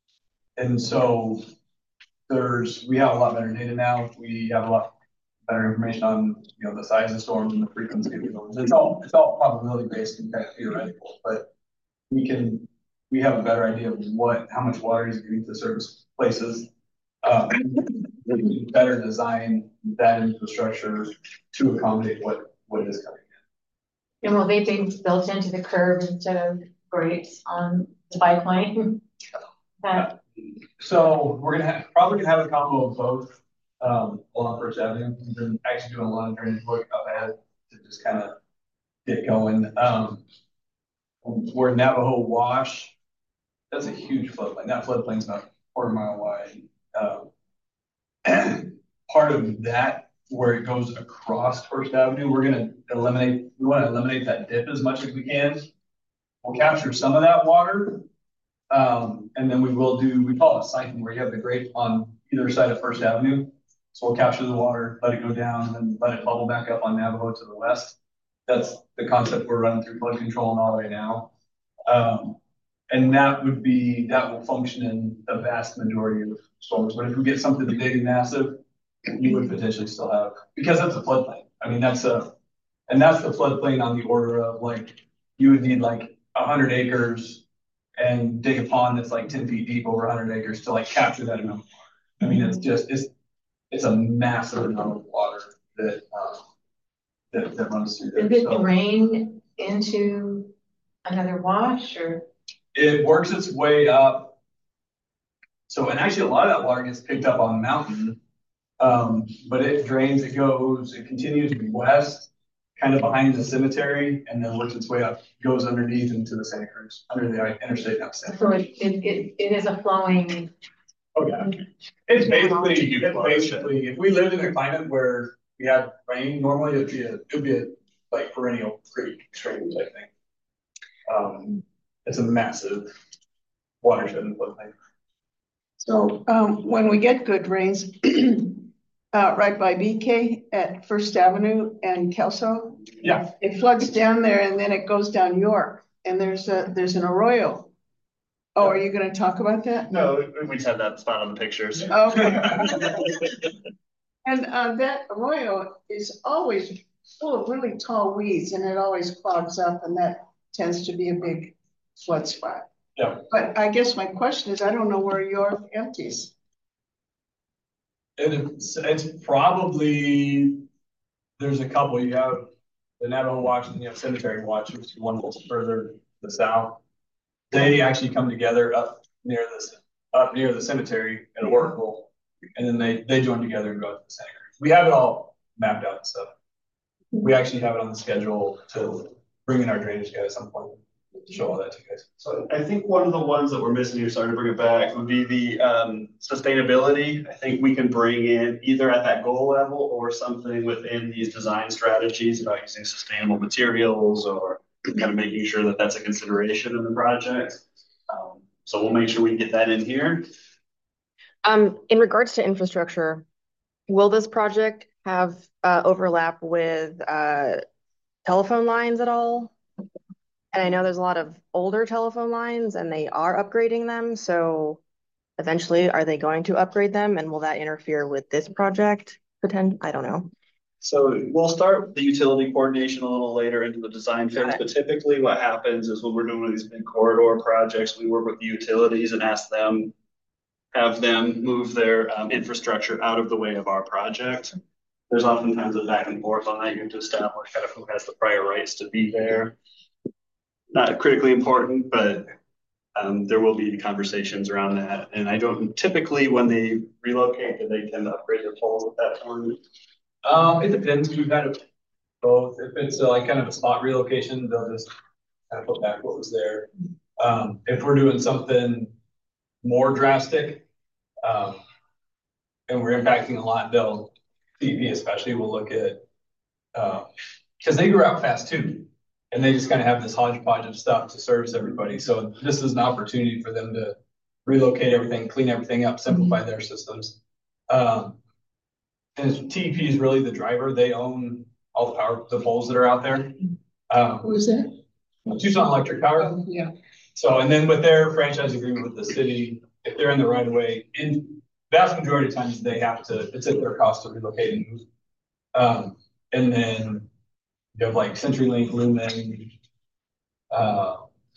and so there's we have a lot better data now. We have a lot better information on you know the size of storms and the frequency of storms. It's all it's all probability based and kind of theoretical, but we can we have a better idea of what how much water is getting to certain places. Um, we can better design that infrastructure to accommodate what what is coming in. And will they be built into the curb instead of grades on the bike lane? That, So we're gonna have, probably gonna have a combo of both um, along First Avenue. We've been actually doing a lot of drainage work up ahead to just kind of get going. Um, where Navajo Wash, that's a huge floodplain. That floodplain's about a quarter mile wide. Um, and part of that, where it goes across First Avenue, we're gonna eliminate. We want to eliminate that dip as much as we can. We'll capture some of that water. Um, and then we will do, we call it a siphon, where you have the grate on either side of First Avenue. So we'll capture the water, let it go down, and then let it bubble back up on Navajo to the west. That's the concept we're running through flood control and all right now. Um, and that would be, that will function in the vast majority of storms. But if we get something big and massive, you would potentially still have, because that's a floodplain. I mean, that's a, and that's the floodplain on the order of like, you would need like a hundred acres and dig a pond that's like ten feet deep over a hundred acres to like capture that amount of water. I mean, it's just, it's, it's a massive amount of water that, um, that, that runs through there. does it So drain into another wash or? it works its way up. So, and actually a lot of that water gets picked up on the mountain. Um, but it drains, it goes, it continues west, kind of behind the cemetery, and then works its way up, goes underneath into the Santa Cruz, under the interstate now. So it, it, it, it is a flowing. Oh yeah. It's basically, it's basically, if we lived in a climate where we had rain, normally it'd be a, it'd be a like perennial creek stream type thing. Um, it's a massive watershed and floodplain. So, um, when we get good rains, uh, right by B K at First Avenue and Kelso, Yeah. it floods down there and then it goes down York, and there's a, there's an arroyo. Oh, are you gonna talk about that? No, we just have that spot on the pictures. Okay. And, uh, that arroyo is always full of really tall weeds, and it always clogs up, and that tends to be a big flood spot. Yeah. But I guess my question is, I don't know where York empties. It's, it's probably, there's a couple. You have the Navajo Watch and you have Cemetery Watch, which is one a little further to the south. They actually come together up near this, up near the cemetery at Oracle, and then they, they join together and go to the center. We have it all mapped out and stuff. We actually have it on the schedule to bring in our drainage guy at some point to show all that to you guys. So I think one of the ones that we're missing here, sorry to bring it back, would be the um, sustainability. I think we can bring in either at that goal level or something within these design strategies about using sustainable materials or kind of making sure that that's a consideration in the project. Um, so we'll make sure we get that in here. Um, in regards to infrastructure, will this project have uh, overlap with uh, telephone lines at all? And I know there's a lot of older telephone lines and they are upgrading them. So eventually, are they going to upgrade them? And will that interfere with this project? Pretend, I don't know. So we'll start the utility coordination a little later into the design phase, but typically what happens is when we're doing these big corridor projects, we work with the utilities and ask them, have them move their um, infrastructure out of the way of our project. There's oftentimes a back and forth on that. You have to establish kind of who has the prior rights to be there. Not critically important, but um, there will be conversations around that. And I don't typically when they relocate, do they tend to upgrade their poles at that point? Um, it depends. We've had it both. If it's uh, like kind of a spot relocation, they'll just kind of put back what was there. Um, if we're doing something more drastic, um, and we're impacting a lot, they'll T V especially will look at uh, because they grew out fast too. And they just kind of have this hodgepodge of stuff to service everybody. So this is an opportunity for them to relocate everything, clean everything up, simplify their systems. Um, and T E P is really the driver. They own all the power, the poles that are out there. Um, Who is that? Tucson Electric Power. Oh, yeah. So, and then with their franchise agreement with the city, if they're in the right of way, in vast majority of times they have to, it's at their cost to relocate and move. Um, and then you have like CenturyLink, Lumen, uh,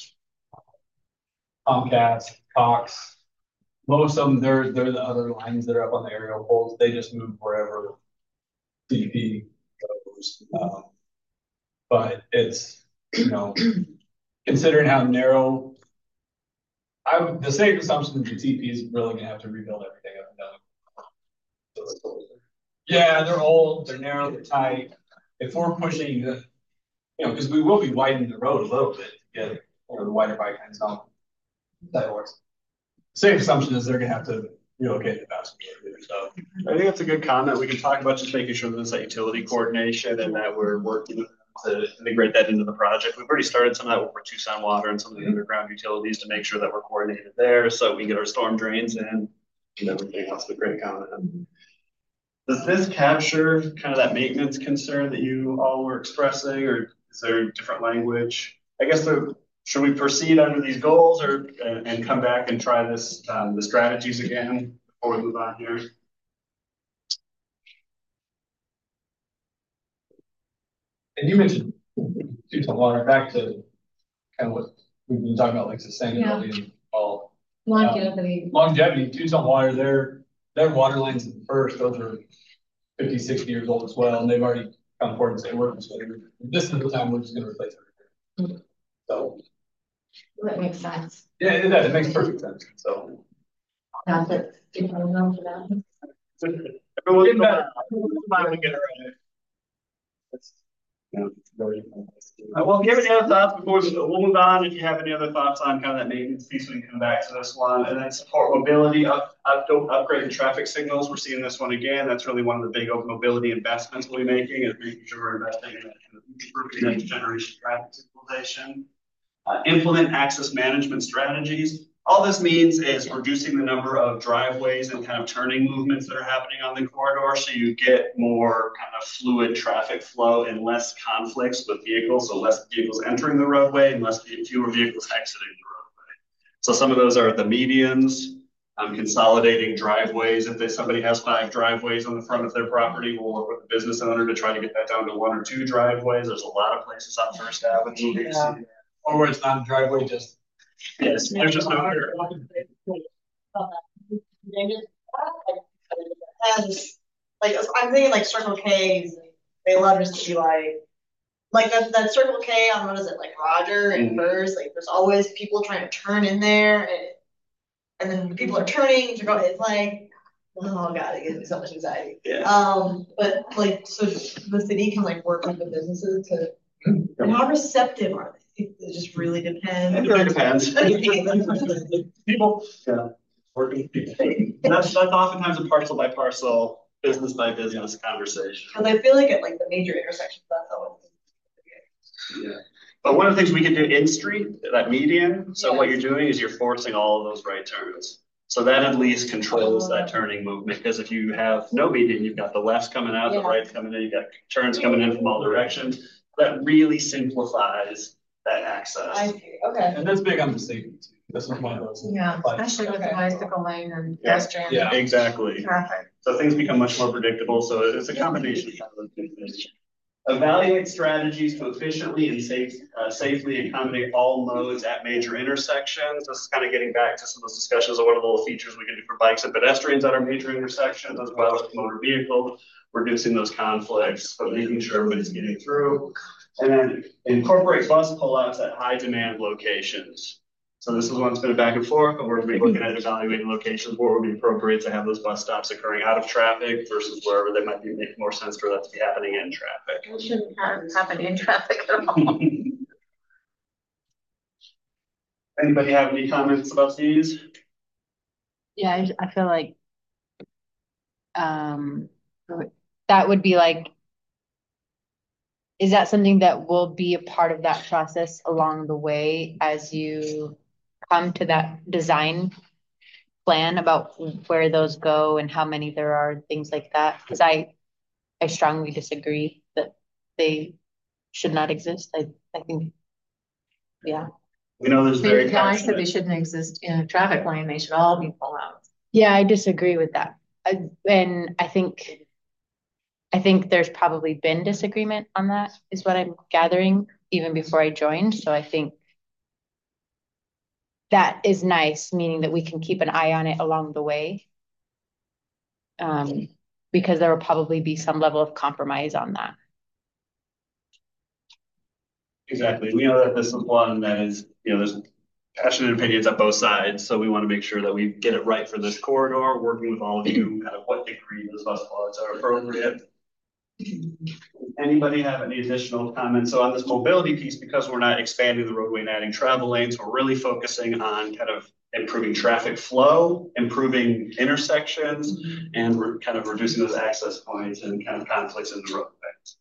Comcast, Cox. Most of them, they're they're the other lines that are up on the aerial poles. They just move wherever T E P goes. Um, but it's, you know, considering how narrow, I would, the safe assumption is the T E P is really going to have to rebuild everything up and down. So, yeah, they're old, they're narrow, they're tight. If we're pushing the, you know, because we will be widening the road a little bit to get, you know, the wider bike lanes down. That works. Safe assumption is they're gonna have to relocate the vast majority of their stuff. I think that's a good comment. We can talk about just making sure that there's that utility coordination and that we're working to integrate that into the project. We've already started some of that work with Tucson Water and some of the underground utilities to make sure that we're coordinated there so we can get our storm drains in and everything else. But great comment. Does this capture kind of that maintenance concern that you all were expressing, or is there a different language? I guess the, should we proceed under these goals, or and, and come back and try this um, the strategies again before we move on here? And you mentioned Tucson Water, back to kind of what we've been talking about, like sustainability and all. Longevity. Uh, longevity, Tucson Water, their their water lines at first, those are fifty, sixty years old as well, and they've already come forward and said, we're just gonna, this is the time we're just gonna replace everything. So That makes sense. yeah, it does, it makes perfect sense. So Not that people know for that. Everyone's better. Finally get it right. That's, you know, very, uh, well, if you have any other thoughts before we we'll move on, if you have any other thoughts on kind of that maintenance piece, we can come back to this one. And then support mobility, up, up, upgrade the traffic signals. We're seeing this one again. That's really one of the big mobility investments we'll be making, is making sure we're investing in improving next generation traffic signalization. Uh, implement access management strategies. All this means is reducing the number of driveways and kind of turning movements that are happening on the corridor, so you get more kind of fluid traffic flow and less conflicts with vehicles, so less vehicles entering the roadway and less fewer vehicles exiting the roadway. So some of those are the medians, um, consolidating driveways. If they, somebody has five driveways on the front of their property, we'll work with the business owner to try to get that down to one or two driveways. There's a lot of places on First Avenue. Yeah. Or where it's not a driveway, just. Yes, there's just no. Like, I'm thinking like Circle K's, they love just to be like, like that, that Circle K on, what is it, like Roger and Burrs, like there's always people trying to turn in there, and and then people are turning to go, it's like, oh god, it gives me so much anxiety. Yeah. Um, but like, so the city can like work with the businesses to, and how receptive are they? It just really depends. It really depends. People, yeah, working with people. That's, that's oftentimes a parcel by parcel, business by business conversation. Because I feel like at like the major intersections, that's always. Yeah. But one of the things we can do in street, that median, so Yeah. what you're doing is you're forcing all of those right turns. So that at least controls that turning movement, because if you have no median, you've got the lefts coming out, Yeah. the rights coming in, you've got turns coming in from all directions. That really simplifies that access. I see, okay. And that's big on the safety too. This is one of those. Yeah, like- especially with the Okay. bicycle lane and Yeah. pedestrian. Yeah. Exactly. Traffic. So things become much more predictable. So it's a combination of those two things. Evaluate strategies to efficiently and safe, uh, safely accommodate all modes at major intersections. This is kind of getting back to some of those discussions of what are the little features we can do for bikes and pedestrians at our major intersections, as well as motor vehicles, reducing those conflicts, but making sure everybody's getting through. And then incorporate bus pullouts at high demand locations. So this is one that's been a back and forth, but we're gonna be looking at evaluating locations where it would be appropriate to have those bus stops occurring out of traffic versus wherever they might be make more sense for that to be happening in traffic. It shouldn't have happen in traffic at all. Anybody have any comments about these? Yeah, I, I feel like um that would be like, is that something that will be a part of that process along the way as you come to that design plan about where those go and how many there are, things like that? Because I I strongly disagree that they should not exist. I I think, yeah. We know there's very Maybe I said they passionate. shouldn't exist in a traffic lane, they should all be pullouts. Yeah, I disagree with that. I, and I think, I think there's probably been disagreement on that, is what I'm gathering, even before I joined. So I think that is nice, meaning that we can keep an eye on it along the way. Um, because there will probably be some level of compromise on that. Exactly. We know that this is one that is, you know, there's passionate opinions on both sides. So we want to make sure that we get it right for this corridor, working with all of you, kind of what degree those bus plots are appropriate. Anybody have any additional comments? So on this mobility piece, because we're not expanding the roadway and adding travel lanes, we're really focusing on kind of improving traffic flow, improving intersections, and we're kind of reducing those access points and kind of conflicts in the roadway.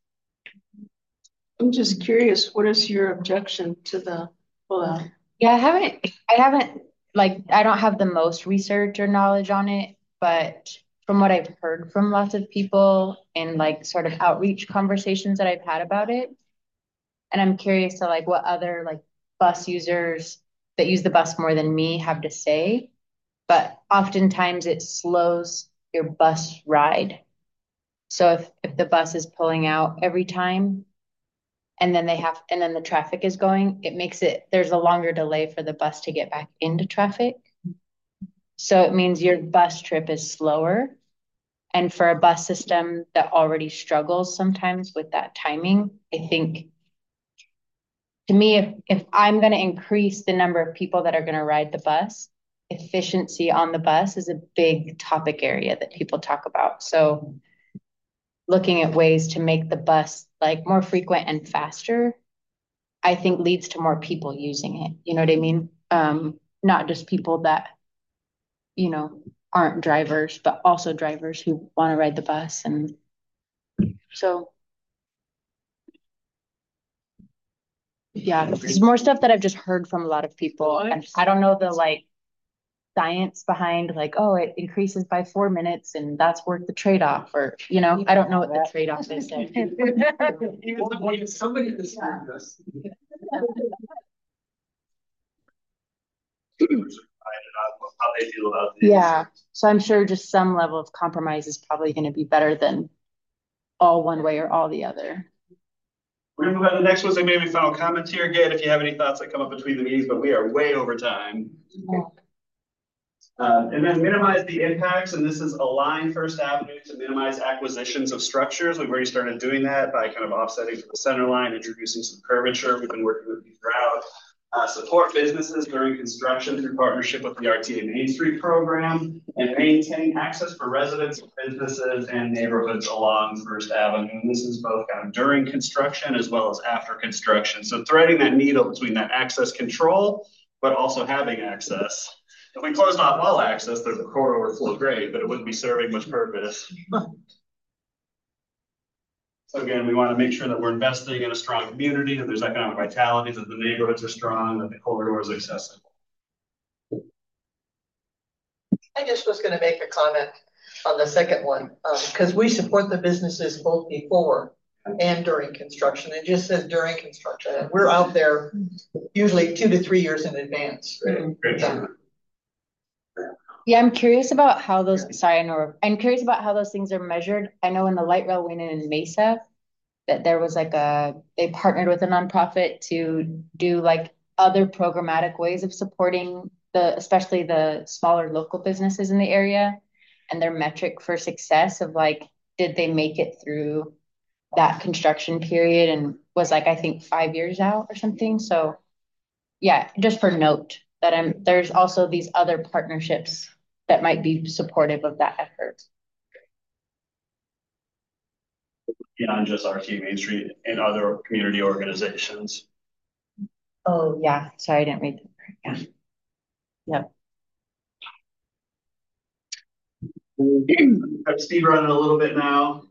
I'm just curious, what is your objection to the, well, Yeah, I haven't, I haven't, like, I don't have the most research or knowledge on it, but from what I've heard from lots of people and like sort of outreach conversations that I've had about it, and I'm curious to like what other like bus users that use the bus more than me have to say, but oftentimes it slows your bus ride. So if, if the bus is pulling out every time, and then they have, and then the traffic is going, it makes it, there's a longer delay for the bus to get back into traffic. So it means your bus trip is slower. And for a bus system that already struggles sometimes with that timing, I think, to me, if, if I'm going to increase the number of people that are going to ride the bus, efficiency on the bus is a big topic area that people talk about. So looking at ways to make the bus like more frequent and faster, I think leads to more people using it. You know what I mean? Um, not just people that, you know, aren't drivers, but also drivers who want to ride the bus. And so. Yeah, there's more stuff that I've just heard from a lot of people, and I don't know the like science behind like, oh, it increases by four minutes and that's worth the trade-off, or, you know, I don't know what the trade-off is there. Somebody described this. How they feel about these. Yeah, so I'm sure just some level of compromise is probably going to be better than all one way or all the other. We're gonna move on to the next one. So maybe final comments here again, if you have any thoughts that come up between the meetings, but we are way over time. Uh, and then minimize the impacts, and this is align First Avenue to minimize acquisitions of structures. We've already started doing that by kind of offsetting to the center line, introducing some curvature. We've been working with you throughout. Uh, support businesses during construction through partnership with the R T A Main Street program, and maintain access for residents, businesses, and neighborhoods along First Avenue. And this is both kind of during construction as well as after construction. So threading that needle between that access control, but also having access. If we closed off all access, the corridor would flow great, but it wouldn't be serving much purpose. So again, we want to make sure that we're investing in a strong community, that there's economic vitality, that the neighborhoods are strong, that the corridors are accessible. I just was gonna make a comment on the second one, because um, we support the businesses both before and during construction. It just says during construction. And we're out there usually two to three years in advance. Right? Great. Yeah. Yeah, I'm curious about how those, sorry, Nora, I'm curious about how those things are measured. I know in the light rail win in Mesa, that there was like a, they partnered with a nonprofit to do like other programmatic ways of supporting the, especially the smaller local businesses in the area, and their metric for success of like, did they make it through that construction period, and was like, I think five years out or something. So yeah, just for note that I'm, there's also these other partnerships that might be supportive of that effort. Beyond just R T A Main Street and other community organizations. Oh yeah, sorry, I didn't read that. Yeah. Yep. Have speed running a little bit now.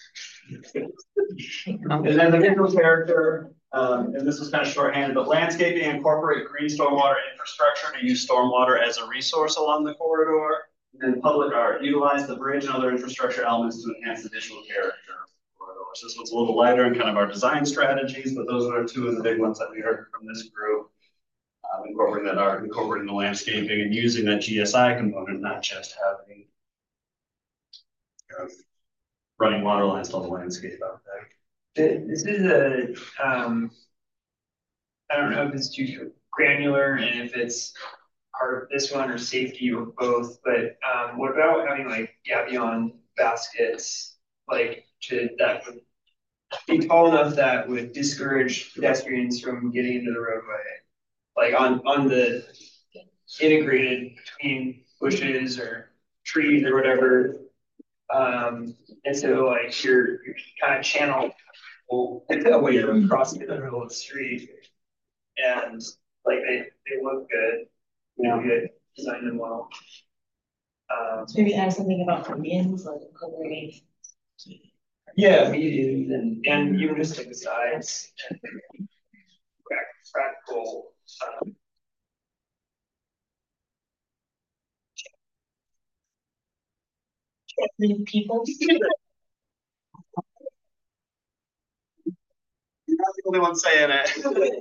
And then the visual character, um, and this was kind of shorthanded, but landscaping incorporate green stormwater infrastructure to use stormwater as a resource along the corridor. And public art, utilize the bridge and other infrastructure elements to enhance the visual character of the corridors. This one's a little lighter in kind of our design strategies, but those are two of the big ones that we heard from this group. Um, incorporating that art, incorporating the landscaping, and using that G S I component, not just having uh, running water lines on the landscape out there. This is a, um, I don't know if it's too granular and if it's part of this one or safety or both, but um, what about having like gabion baskets, like to that would be tall enough that would discourage pedestrians from getting into the roadway, like on, on the integrated between bushes or trees or whatever. Um, and so like you're, you're kind of channel away from crossing in the middle of the street, and like they, they look good, you know, good, design them well. Um, Maybe add something about medians, like incorporating. Yeah, medians and, and even just like the sides, and practical. Um, people. You're not the only one saying it.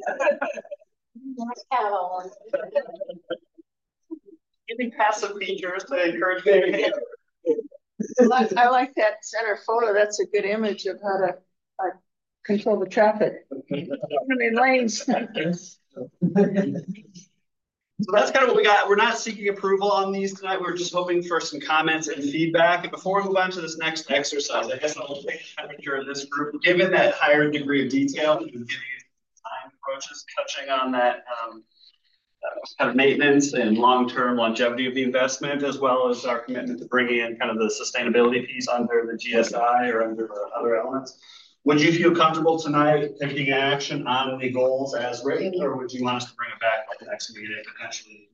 Giving passive features to encourage behavior. I like, I like that center photo. That's a good image of how to uh, control the traffic. How many lanes? So that's kind of what we got. We're not seeking approval on these tonight. We're just hoping for some comments and feedback. And before we move on to this next exercise, I guess I'll take the temperature of this group. Given that higher degree of detail, we've been giving design approaches, touching on that um, uh, kind of maintenance and long-term longevity of the investment, as well as our commitment to bringing in kind of the sustainability piece under the G S I or under the other elements. Would you feel comfortable tonight taking action on the goals as written, or would you want us to bring it back at the next meeting potentially?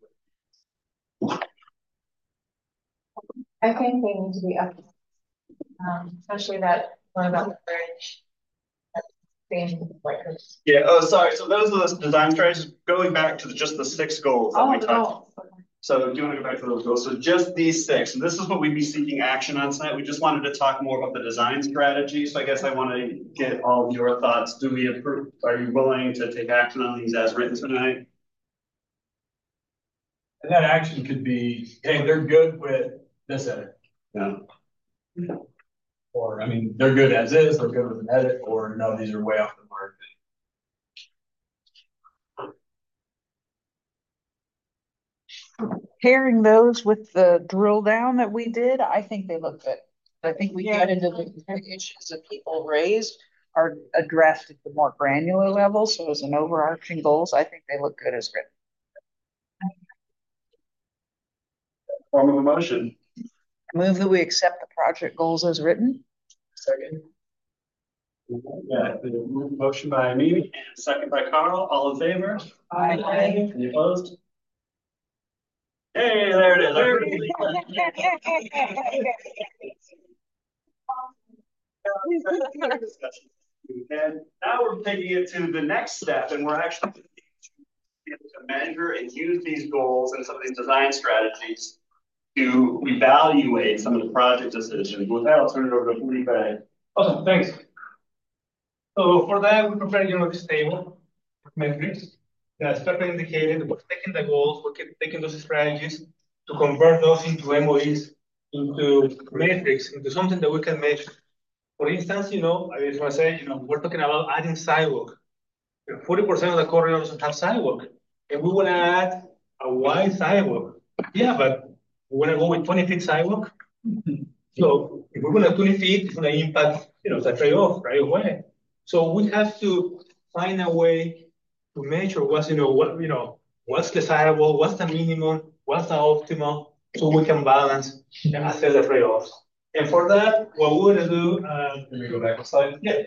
I think they need to be up, um, especially that one about the bridge. Same, like. Yeah, oh, sorry, so those are the design strategies, going back to the, just the six goals that Oh, we talked. no. So do you want to go back to those goals? So just these six, and this is what we'd be seeking action on tonight. We just wanted to talk more about the design strategy. So I guess I want to get all of your thoughts. Do we approve, are you willing to take action on these as written tonight? And that action could be, hey, they're good with this edit. Yeah. Or, I mean, they're good as is, they're good with an edit, or no, these are way off the mark. Pairing those with the drill down that we did, I think they look good. I think we got into the the issues that people raised are addressed at the more granular level. So as an overarching goals, I think they look good as written. Form of a motion. Move that we accept the project goals as written. Second. Yeah, the motion by Mimi and second by Carl. All in favor? Aye. Any opposed? Hey, there it is. There it is. And now we're taking it to the next step, and we're actually able to measure and use these goals and some of these design strategies to evaluate some of the project decisions. With that, I'll turn it over to Felipe. Awesome, thanks. So for that, we prepared, you know, this table with metrics that's perfectly indicated. We're taking the goals, we're taking those strategies to convert those into M O Es, into metrics, into something that we can measure. For instance, you know, I just want to say, you know, we're talking about adding sidewalk. forty percent of the corridors have sidewalk, and we want to add a wide sidewalk. Yeah, but we want to go with twenty feet sidewalk. So if we're going to twenty feet, it's going to impact, you know, the trade-off right away. So we have to find a way to measure what's, you know, what, you know, what's desirable, what's the minimum, what's the optimal, so we can balance and assess the trade-offs. And for that, what we're going to do, uh, let me go back a slide. Yeah.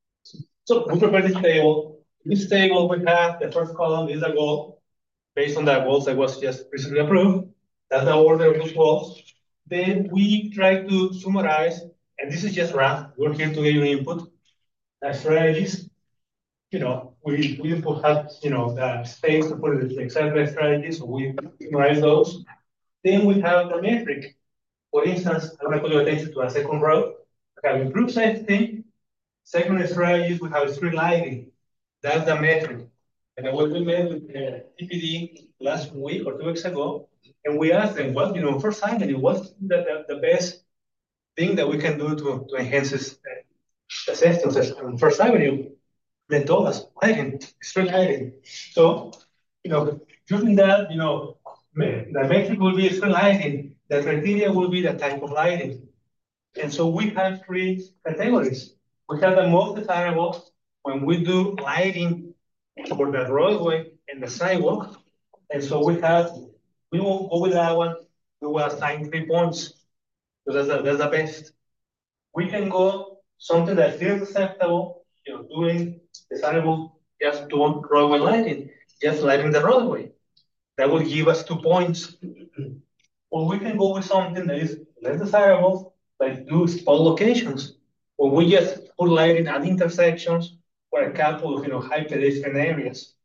So we prepare this table. In this table, we have the first column is a goal based on the goals that was just recently approved. That's the order of those goals. Then we try to summarize, and this is just rough. We're here to get your input. The strategies, you know, we we have, you know, the space to put the exact strategies, so we summarize those. Then we have the metric. For instance, I want to call your attention to a second row. We have improved safety. Second strategies, we have street lighting. That's the metric. And then what we met with the T P D last week or two weeks ago, and we asked them, what, you know, First Avenue, what's the, the, the best thing that we can do to, to enhance this, uh, the safety on First Avenue? They told us, lighting, street lighting. So, you know, using that, you know, the metric will be street lighting. The criteria will be the type of lighting. And so we have three categories. We have the most desirable when we do lighting for the roadway and the sidewalk. And so we have, we will go with that one. We will assign three points. So that's the, that's the best. We can go something that feels acceptable, you know, doing desirable, just doing roadway lighting, just lighting the roadway. That will give us two points. Or we can go with something that is less desirable, like do spot locations, or we just put lighting at intersections or a couple of, you know, high pedestrian areas.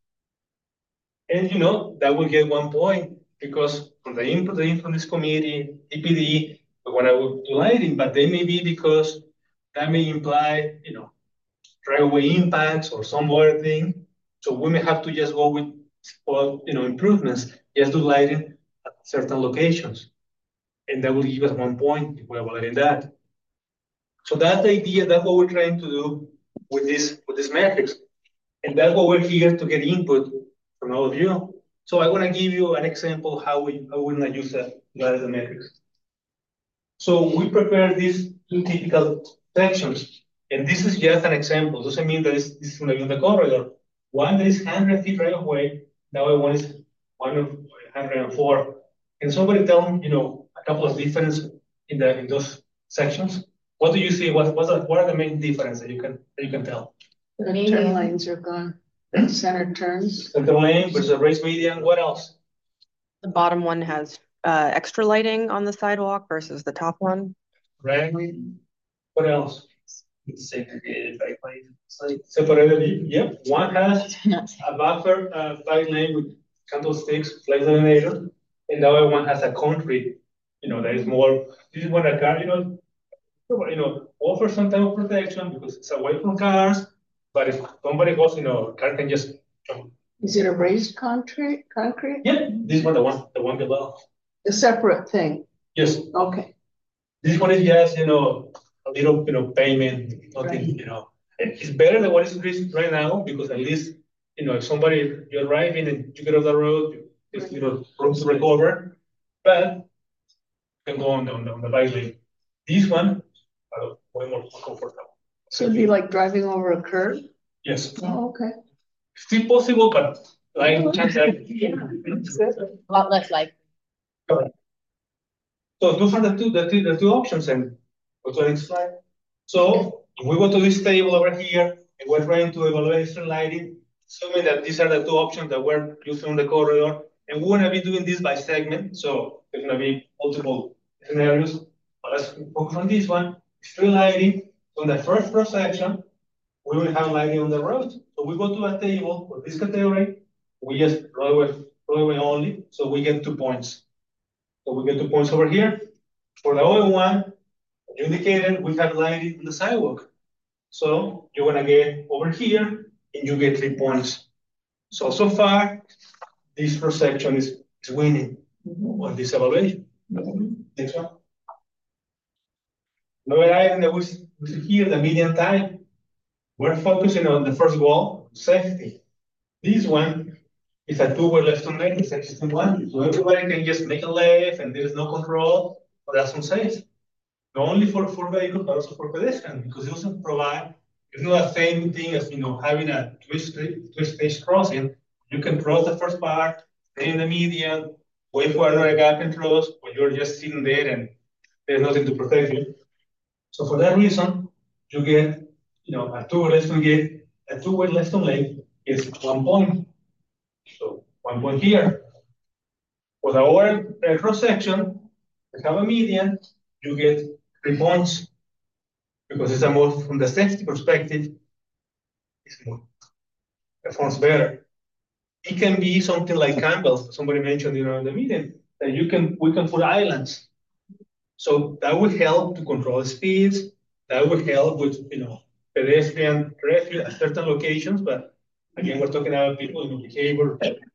And, you know, that will get one point because from the input, the input from this committee, E P D, we want to do lighting, but they may be because that may imply, you know, railway impacts or some other thing. So we may have to just go with spot, you know, improvements, just do lighting at certain locations. And that will give us one point if we're evaluating that. So that's the idea, that's what we're trying to do with this, with this metrics. And that's what we're here to get input from all of you. So I want to give you an example how we how we're going to use that, that as a metrics. So we prepare these two typical sections. And this is just an example. Doesn't mean that this, this is going to be on the corridor. One that is one hundred feet right away. The other one is one of one hundred four. Can somebody tell me, you know, a couple of differences in the in those sections? What do you see? What what's the, what are the main differences that you can that you can tell? The turn lanes are gone. Center turns. Center lane versus a race median. What else? The bottom one has uh, extra lighting on the sidewalk versus the top one. Right. What else? Segregated bike lane, it's like. Separated, yep, one has a buffer, uh, bike lane with candlesticks, flex laminator, and the other one has a concrete, you know, that is more, this is what a car, you know, you know, offers some type of protection because it's away from cars, but if somebody goes, you know, car can just jump. Is it a raised concrete, concrete? Yeah, this one, the one, the one below. A separate thing? Yes. Okay. This one is just, you know, a little, you know, payment, nothing, you know. It's better than what is increased right now because at least, you know, if somebody, you're driving and you get off the road, it's, you know, room to recover, but you can go on the, on the, on the bike lane. This one, uh, way more comfortable. So it'd be like driving over a curb? Yes. Oh, okay. Still possible, but like chance that. Yeah. A lot less like. So those are the two, the two, the two options, and go to the next slide. So if we go to this table over here, and we're trying to evaluate street lighting, assuming that these are the two options that we're using on the corridor, and we're gonna be doing this by segment, so there's gonna be multiple scenarios. But let's focus on this one, street lighting. On the first cross section, we will have lighting on the road. So we go to a table for this category, we just roadway, roadway only, so we get two points. So we get two points over here. For the other one, you indicated we have lighting on the sidewalk. So you're gonna get over here and you get three points. So, so far, this cross section is, is winning on this evaluation. Next one. Another item that we see here, the median time. We're focusing on the first goal, safety. This one is a two-way left on lane, it's existing one. So everybody can just make a left and there's no control, but that's unsafe. Not only for, for vehicles, but also for pedestrians, because it doesn't provide, it's not the same thing as, you know, having a twist-stage crossing. You can cross the first part, stay in the median, wait for another gap and cross, but you're just sitting there and there's nothing to protect you. So for that reason, you get, you know, a two-way left on gate, a two-way left on lane is one point. So one point here. For the other uh, cross section, we have a median, you get three points because it's a more from the safety perspective, it's more performs better. It can be something like Campbell's, somebody mentioned, you know, in the meeting, that you can we can put islands. So that would help to control the speeds, that would help with, you know, pedestrian traffic at certain locations, but again, we're talking about people in behavior,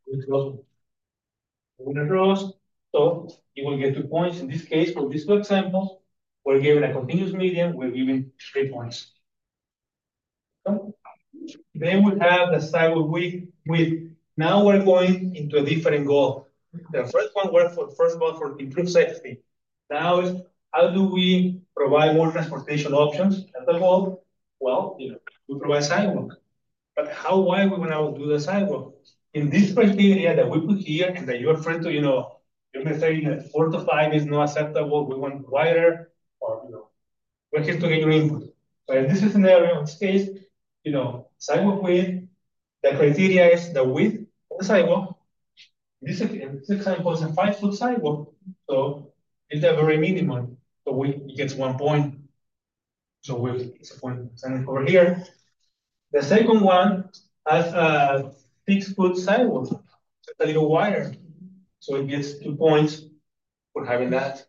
across, so you will get two points. In this case, for these two examples, we're given a continuous median, we're given three points. So, then we have the sidewalk width, width. Now we're going into a different goal. The first one was for first goal for improved safety. Now is how do we provide more transportation options? That's the goal. Well, you know, we provide sidewalk. But how wide we want to do the sidewalk? In this criteria that we put here and that you're free to, you know, you may say that four to five is not acceptable, we want wider, or, you know, we're here to get your input. But in this scenario, in this case, you know, sidewalk width, the criteria is the width of the sidewalk. This, in this example is a five foot sidewalk, so it's the very minimum. So we it gets one point. So we it's a point over here. The second one has a six foot sidewalk, so it's a little wider. So it gets two points for having that.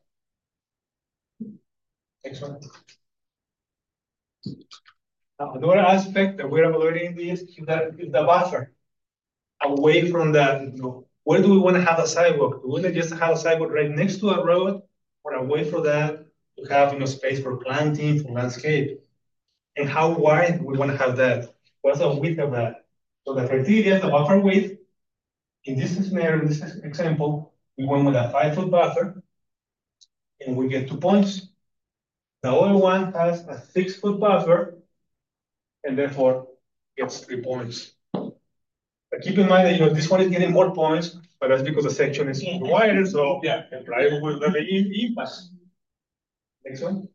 Next one. Now, another aspect that we're evaluating this is that is the buffer away from the, you know, where do we want to have a sidewalk? Do we want to just have a sidewalk right next to a road or away from that to have, you know, space for planting, for landscape? And how wide we want to have that? What's the width of that? So the criteria, the buffer width, in this scenario, in this example, we went with a five foot buffer and we get two points. The other one has a six foot buffer and therefore gets three points. But keep in mind that, you know, this one is getting more points, but that's because the section is wider, so yeah, the driver will have an impasse. Next one.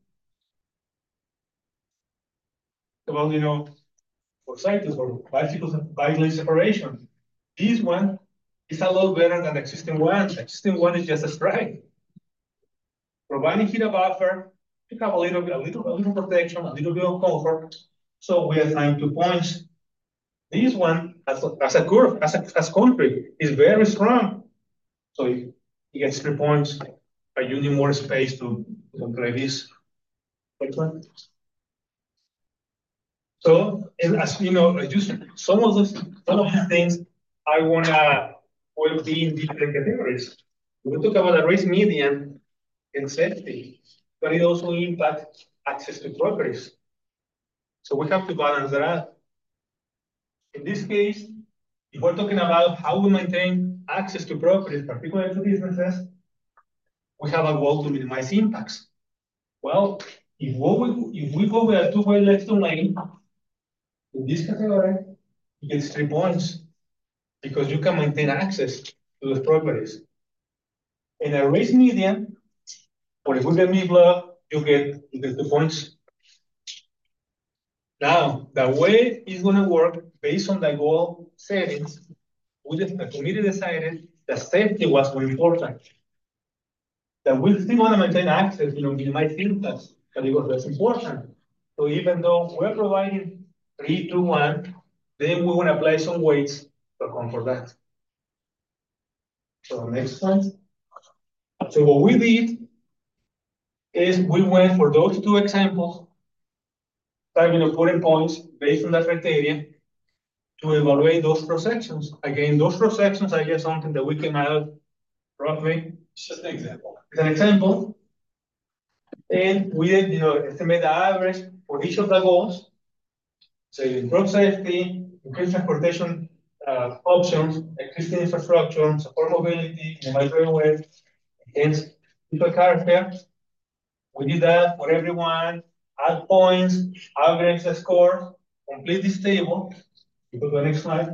Well, you know, for cycles or bicycles and bike lane separation. This one is a lot better than the existing one. The existing one is just a strike. Providing here a buffer to have a little bit, a little, a little protection, a little bit of comfort. So we assign two points. This one, as a, as a curve, as a, as concrete, is very strong. So it, it gets three points. But you need more space to calculate this. Next one. So, and as you know, just some of those, some of these things I wanna will be in different categories. We talk about the race median and safety, but it also impacts access to properties. So we have to balance that out. In this case, if we're talking about how we maintain access to properties, particularly to businesses, we have a goal to minimize impacts. Well, if we, if we go with a two-way left-turn lane, in this category, you get three points because you can maintain access to those properties. In a race median, or if we get mid-block, you get, you get two points. Now, the way it's going to work based on the goal settings, we just, the committee decided that safety was more important. That we still want to maintain access, you know, minimize impacts, but it was less important. So even though we're providing three, two, one, then we want to apply some weights to account for that. So next one. So what we did is we went for those two examples, starting to put in points based on that criteria to evaluate those cross sections. Again, those cross sections are just something that we came out roughly. It's just an example. It's an example. And we did, you know, estimate the average for each of the goals. So improve safety, increase transportation uh, options, existing infrastructure, support mobility, minimize railway, enhance people character. We did that for everyone, add points, average the score, complete this table. You go to the next slide.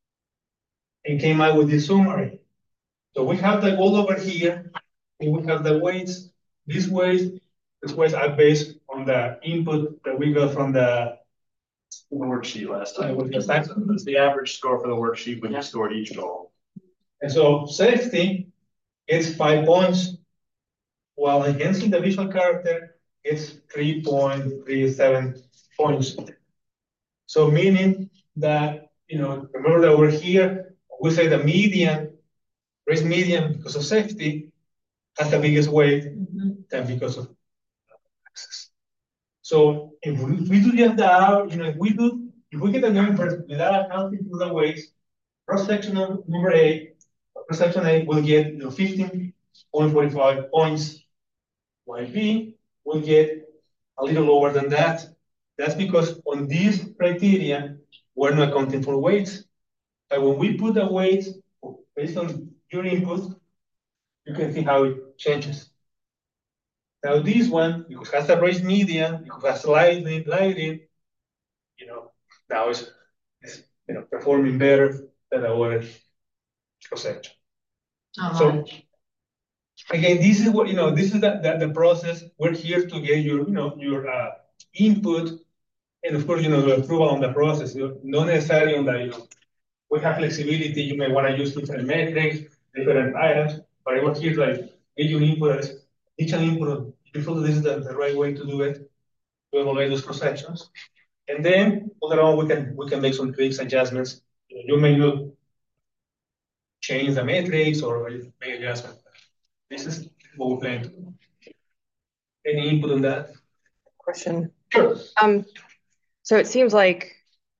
And came out with this summary. So we have the goal over here, and we have the weights. These weights, these weights are based on the input that we got from the worksheet last time. Uh, It's the average score for the worksheet when you stored each goal. And so safety gets five points, while enhancing the visual character gets three point three seven points. So meaning that, you know, remember that over here, we say the median, race median because of safety has the biggest weight mm-hmm. than because of access. So if we, if we do just the, you know, if we do, if we get the numbers without accounting for the weights, cross-section number eight, cross-section eight will get, you know, fifteen point four five points, while B will get a little lower than that. That's because on these criteria, we're not accounting for weights. But when we put the weights based on your input, you can see how it changes. Now this one, because it has a race median, because it has lighting, lighting, you know, now it's, it's you know performing better than our cross-section. Uh-huh. So again, this is what you know. This is the, the the process. We're here to get your you know your uh, input, and of course you know the approval on the process. You know, not necessarily on the you know we have flexibility. You may want to use different metrics, different items, but I want here to like get your input. Each an input. You feel this is the, the right way to do it to evaluate those cross sections, and then later on we can we can make some tweaks, adjustments. You may not change the metrics or make adjustments. This is what we plan to do. Any input on that? Question. Sure. Um, so it seems like,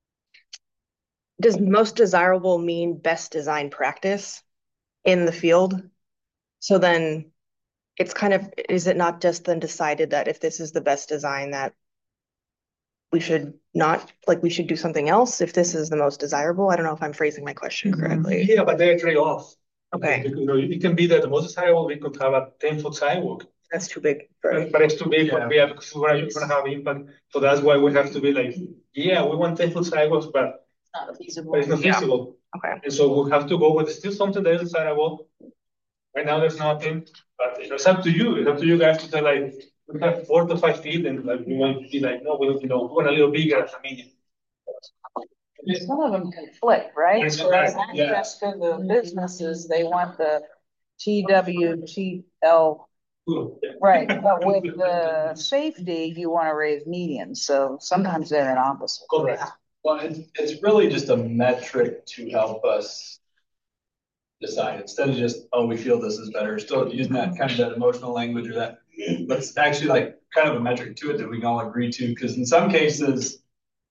does most desirable mean best design practice in the field? So then it's kind of, is it not just then decided that if this is the best design that we should not, like we should do something else if this is the most desirable? I don't know if I'm phrasing my question correctly. Yeah, but they're trade-off. Okay. You know, it can be that the most desirable, we could have a ten foot sidewalk. That's too big. For but it's too big yeah. for yeah, because we're going to have impact. So that's why we have to be like, yeah, we want ten foot sidewalks, but, not feasible. but it's not yeah. feasible. Okay. And so we have to go with still something that is desirable. Right now, there's nothing, but it's up to you. It's up to you guys to say, like, we have four to five feet, and like we want to be like, no, we you know, we want a little bigger as a medium. Some of them conflict, right? Yes, For right. access to the businesses, they want the T W, T L Right, but with the safety, you wanna raise medians, so sometimes they're an opposite. Correct. Well, it's, it's really just a metric to help us decide, instead of just, oh, we feel this is better, still using that kind of that emotional language or that, but it's actually like kind of a metric to it that we can all agree to, because in some cases,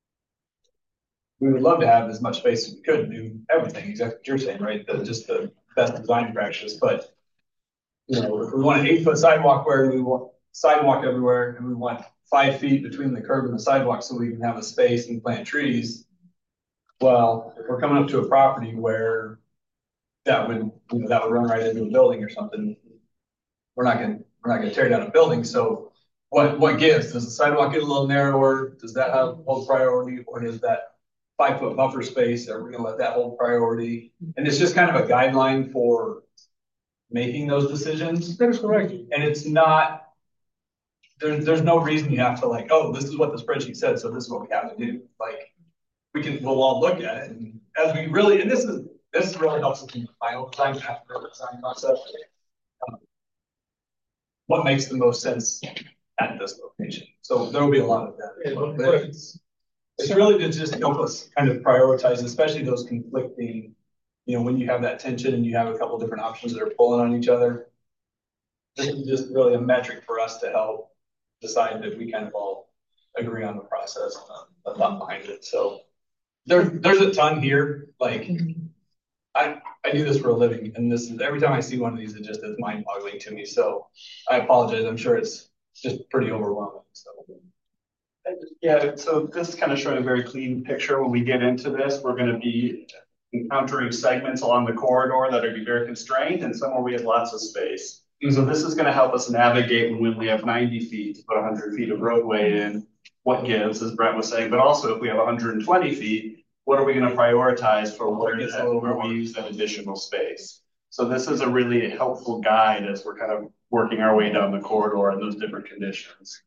we would love to have as much space as we could, do everything, exactly what you're saying, right? The, just the best design practice, but you know, if we want an eight foot sidewalk where we want sidewalk everywhere and we want five feet between the curb and the sidewalk so we can have a space and plant trees. Well, if we're coming up to a property where that would, you know, that would run right into a building or something, we're not gonna, we're not gonna tear down a building. So what, what gives? Does the sidewalk get a little narrower? Does that have hold priority, or does that five foot buffer space, are we gonna let that hold priority? And it's just kind of a guideline for making those decisions. That is correct. And it's not, there's, there's no reason you have to like, oh, this is what the spreadsheet said, so this is what we have to do. Like, we can, we'll all look at it, and as we really, and this is, this really helps us in the final design, after the design concept. Um, what makes the most sense at this location? So there will be a lot of that. But it's, it's really to just help us kind of prioritize, especially those conflicting, you know, when you have that tension and you have a couple different options that are pulling on each other. This is just really a metric for us to help decide that we kind of all agree on the process, uh, the thought behind it. So there, there's a ton here. Like, I, I do this for a living, and this is every time I see one of these, it just is mind boggling to me. So I apologize. I'm sure it's just pretty overwhelming. So. Yeah, so this is kind of showing a very clean picture. When we get into this, we're going to be encountering segments along the corridor that are be very constrained, and some where we have lots of space. Mm-hmm. So this is going to help us navigate when we have ninety feet to put one hundred feet of roadway in, what gives, as Brent was saying, but also if we have one hundred twenty feet, what are we going to prioritize for where, that, where we use that additional space? So this is a really helpful guide as we're kind of working our way down the corridor in those different conditions.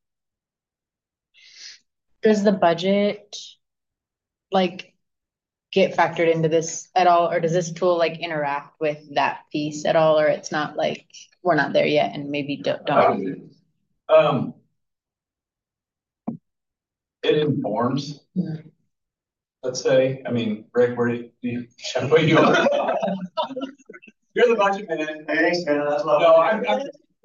Does the budget like get factored into this at all, or does this tool like interact with that piece at all, or it's not like we're not there yet and maybe don't, don't. Um, it informs, yeah. Let's say, I mean, Rick, where do you, where you are? You're the budget man. Thanks, man. That's love. No, I'm, I'm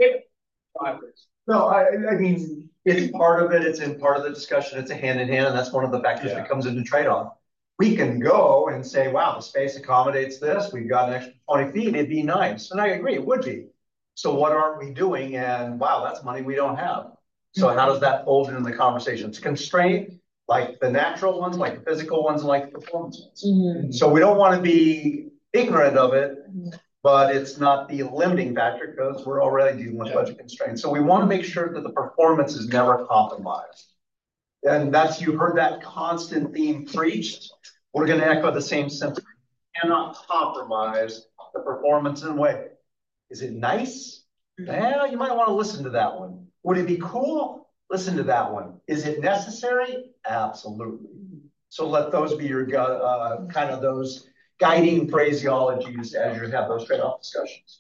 no, I, I mean, it's part of it. It's in part of the discussion. It's a hand in hand, and that's one of the factors yeah. that comes into trade-off. We can go and say, wow, the space accommodates this. We've got an extra twenty feet. It'd be nice. And I agree, it would be. So what aren't we doing? And wow, that's money we don't have. So how does that fold into the conversation? It's constrained, like the natural ones, like the physical ones, like the performance ones. Mm-hmm. So we don't want to be ignorant of it, but it's not the limiting factor because we're already dealing with yeah. budget constraints. So we want to make sure that the performance is never compromised. And that's, you heard that constant theme preached. We're going to echo the same sentiment. We cannot compromise the performance in a way. Is it nice? Mm-hmm. Yeah, you might want to listen to that one. Would it be cool? Listen to that one. Is it necessary? Absolutely. So let those be your uh, kind of those guiding phraseologies as you have those trade-off discussions.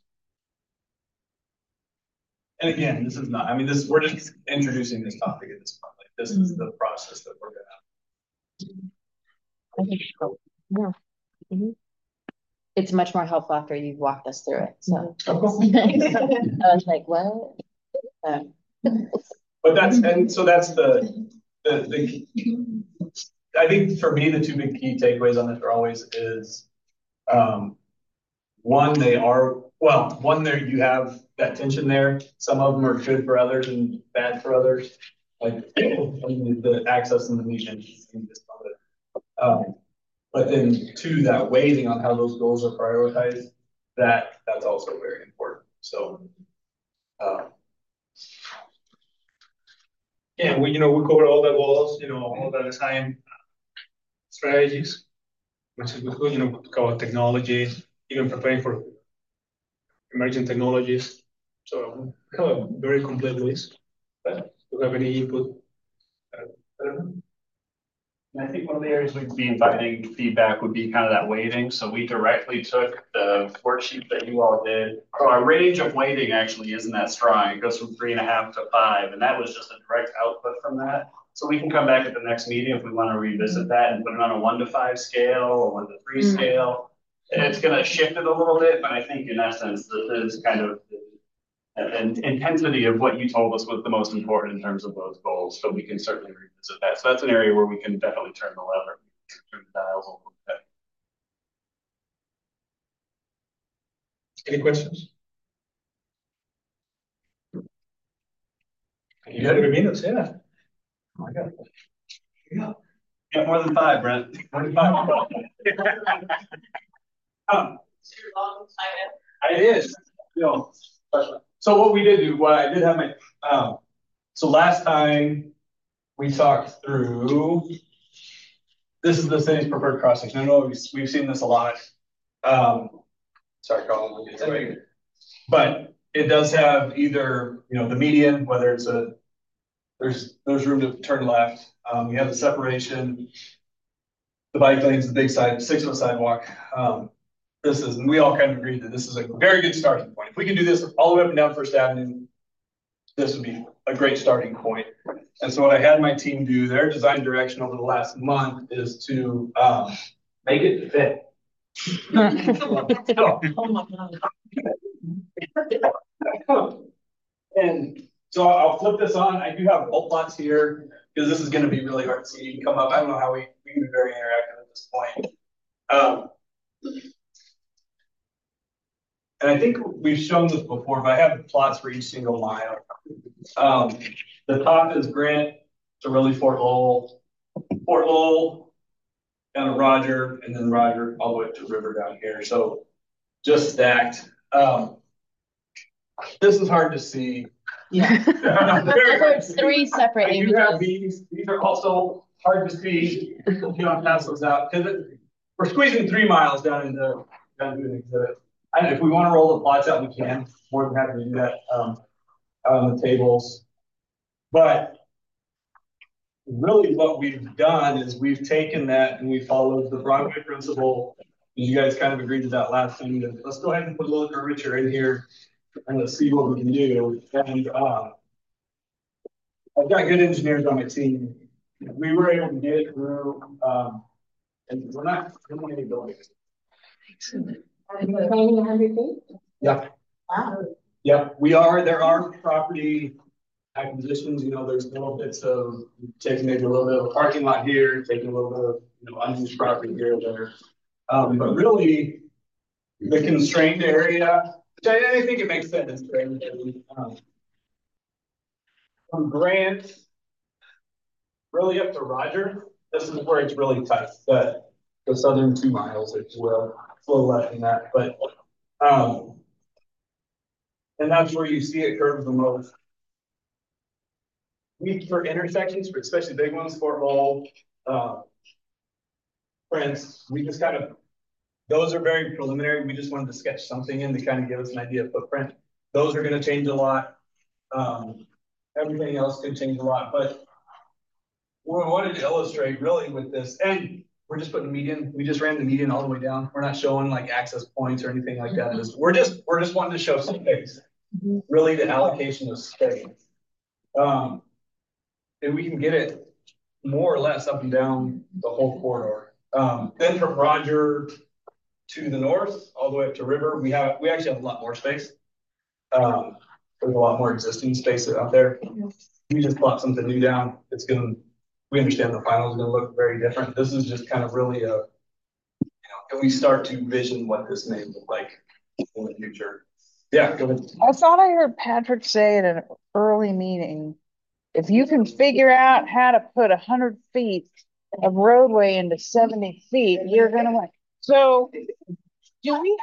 And again, this is not, I mean, this, we're just introducing this topic at this point. Like, this mm-hmm. is the process that we're going to have. I think so. Yeah. Mm-hmm. It's much more helpful after you've walked us through it. So I was like, what? Um. But that's, and so that's the, the, the, I think for me, the two big key takeaways on this are always is, um, one, they are, well, one there, you have that tension there. Some of them are good for others and bad for others. Like the access and the median. Um, but then two, that weighting on how those goals are prioritized, that that's also very important. So, uh, yeah, we, you know, we cover all the goals, you know, all the design strategies, which is good, you know, cover technology, even preparing for emerging technologies. So we have a very complete list. But do you have any input? Uh, I don't know. And I think one of the areas we'd be inviting feedback would be kind of that weighting. So we directly took the worksheet that you all did. So our range of weighting actually isn't that strong. It goes from three and a half to five, and that was just a direct output from that. So we can come back at the next meeting if we want to revisit that and put it on a one to five scale or one to three mm-hmm. scale. And it's going to shift it a little bit, but I think in essence, this is kind of the and intensity of what you told us was the most important in terms of those goals. So we can certainly revisit that. So that's an area where we can definitely turn the lever, turn the dials a little bit. Any questions? You had a good minutes, yeah. Oh my God. Yeah. Got more than five, Brent. More than five. um, it is. You know, so what we did do, what I did have my, um, so last time we talked through, this is the city's preferred cross section. I know we've, we've seen this a lot. Um, sorry, Colin, right. But it does have either, you know, the median, whether it's a, there's, there's room to turn left. Um, you have the separation, the bike lanes, the big side, six foot sidewalk. Um, This is, and we all kind of agreed that this is a very good starting point. If we can do this all the way up and down First Avenue, this would be a great starting point. And so what I had my team do, their design direction over the last month is to um, make it fit. And so I'll flip this on. I do have bolt plots here because this is going to be really hard to see. You can come up. I don't know how we, we can be very interactive at this point. Um, And I think we've shown this before, but I have plots for each single mile. Um, the top is Grant to really Fort Lowell, Fort Lowell down to Roger, and then Roger all the way to River down here. So just stacked. Um, this is hard to see. Yeah. It's three separate images. These, these are also hard to see. You don't pass those out because we're squeezing three miles down into, down into an exhibit. And if we want to roll the plots out, we can. More than happy to do that um, on the tables. But really what we've done is we've taken that and we followed the Broadway principle. You guys kind of agreed to that last time. Let's go ahead and put a little curvature in here and let's see what we can do. And uh, I've got good engineers on my team. We were able to get it through, um, and we're not doing any buildings. Yeah. Wow. Yeah, we are. There are property acquisitions. You know, there's little bits of taking maybe a little bit of a parking lot here, taking a little bit of you know unused property here or there. Um, but really, the constrained area, which I, I think it makes sense. Um, from Grant, really up to Roger, this is where it's really tight. The the southern two miles, if you will. A little less than that, but um, and that's where you see it curve the most. We for intersections, for especially big ones, Fort Lowell, uh, Prince, we just kind of those are very preliminary. We just wanted to sketch something in to kind of give us an idea of footprint. Those are going to change a lot. Um, everything else can change a lot, but what we wanted to illustrate really with this and. We're just putting the median. We just ran the median all the way down. We're not showing like access points or anything like that. Just, we're just we're just wanting to show space, really the allocation of space, um, and we can get it more or less up and down the whole corridor. Um, then from Roger to the north, all the way up to River, we have we actually have a lot more space. Um, there's a lot more existing space out there. We just plot something new down. It's gonna. We understand the final is going to look very different. This is just kind of really a, you know, can we start to vision what this may look like in the future? Yeah, go ahead. I thought I heard Patrick say at an early meeting, if you can figure out how to put a hundred feet of roadway into seventy feet, you're going to win. So do we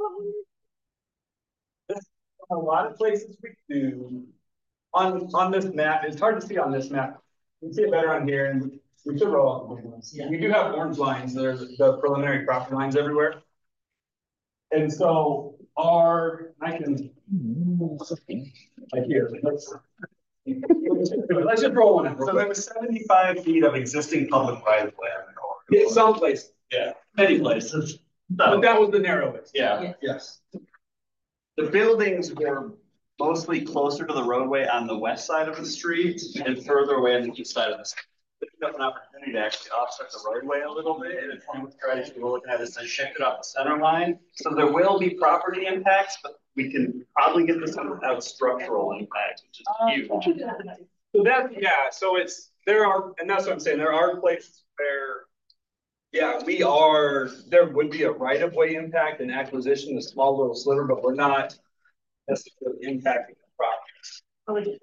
have a lot of places we do on, on this map? It's hard to see on this map. You can see it better on here, and we should roll out the big ones. Yeah. We do have orange lines. There's the preliminary property lines everywhere. And so our, I can, like here, let's, Let's just roll one out. So there was seventy-five feet of existing public right of way on the corner. Yeah, someplace. Yeah, many places. But that was the narrowest. Yeah. Yes. The buildings were mostly closer to the roadway on the west side of the street and further away on the east side of the street. There's an opportunity to actually offset the roadway a little bit, and it's one of the strategies we're looking at is to shift it off the center line. So there will be property impacts, but we can probably get this without structural impacts, which is huge. So that, yeah, so it's, there are, and that's what I'm saying, there are places where, yeah, we are, there would be a right of way impact and acquisition, a small little sliver, but we're not necessarily impacting the properties.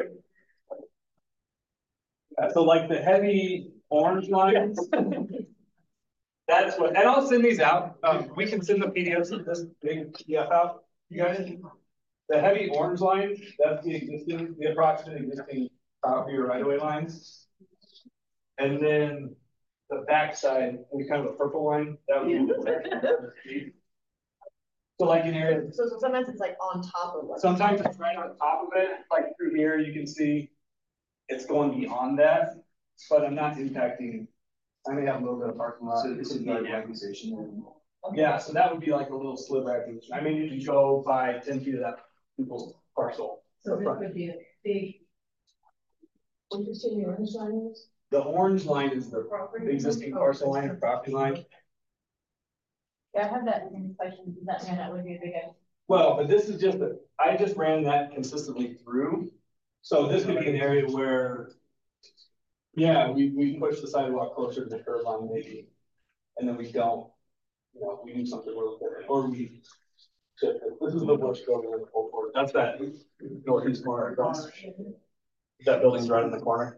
Yeah, so like the heavy orange lines, that's what, and I'll send these out. Um, we can send the P D Fs of this big P D F out. You guys, the heavy orange line, that's the existing, the approximate existing property or right of way lines. And then the backside, we kind of a purple line, that would be the so like an area. So, so sometimes it's like on top of what? Sometimes it's right on top of it, like through here, you can see it's going beyond that, but I'm not impacting. I may have a little bit of parking lot. So this is not the acquisition. Yeah, so that would be like a little sliver acquisition. I mean, you can go by ten feet of that people's parcel. So this would be a big. What did you say the orange line is? The orange line is the the existing parcel line or property line. Yeah, I have that in question. Does that mean that would be a big idea? Well, but this is just, a, I just ran that consistently through. So this could be an area where, yeah, we, we push the sidewalk closer to the curb line maybe, and then we don't, you know, we do something a little different, or we, this is the bush going in the full court. That's that northeast corner across. That building's right in the corner.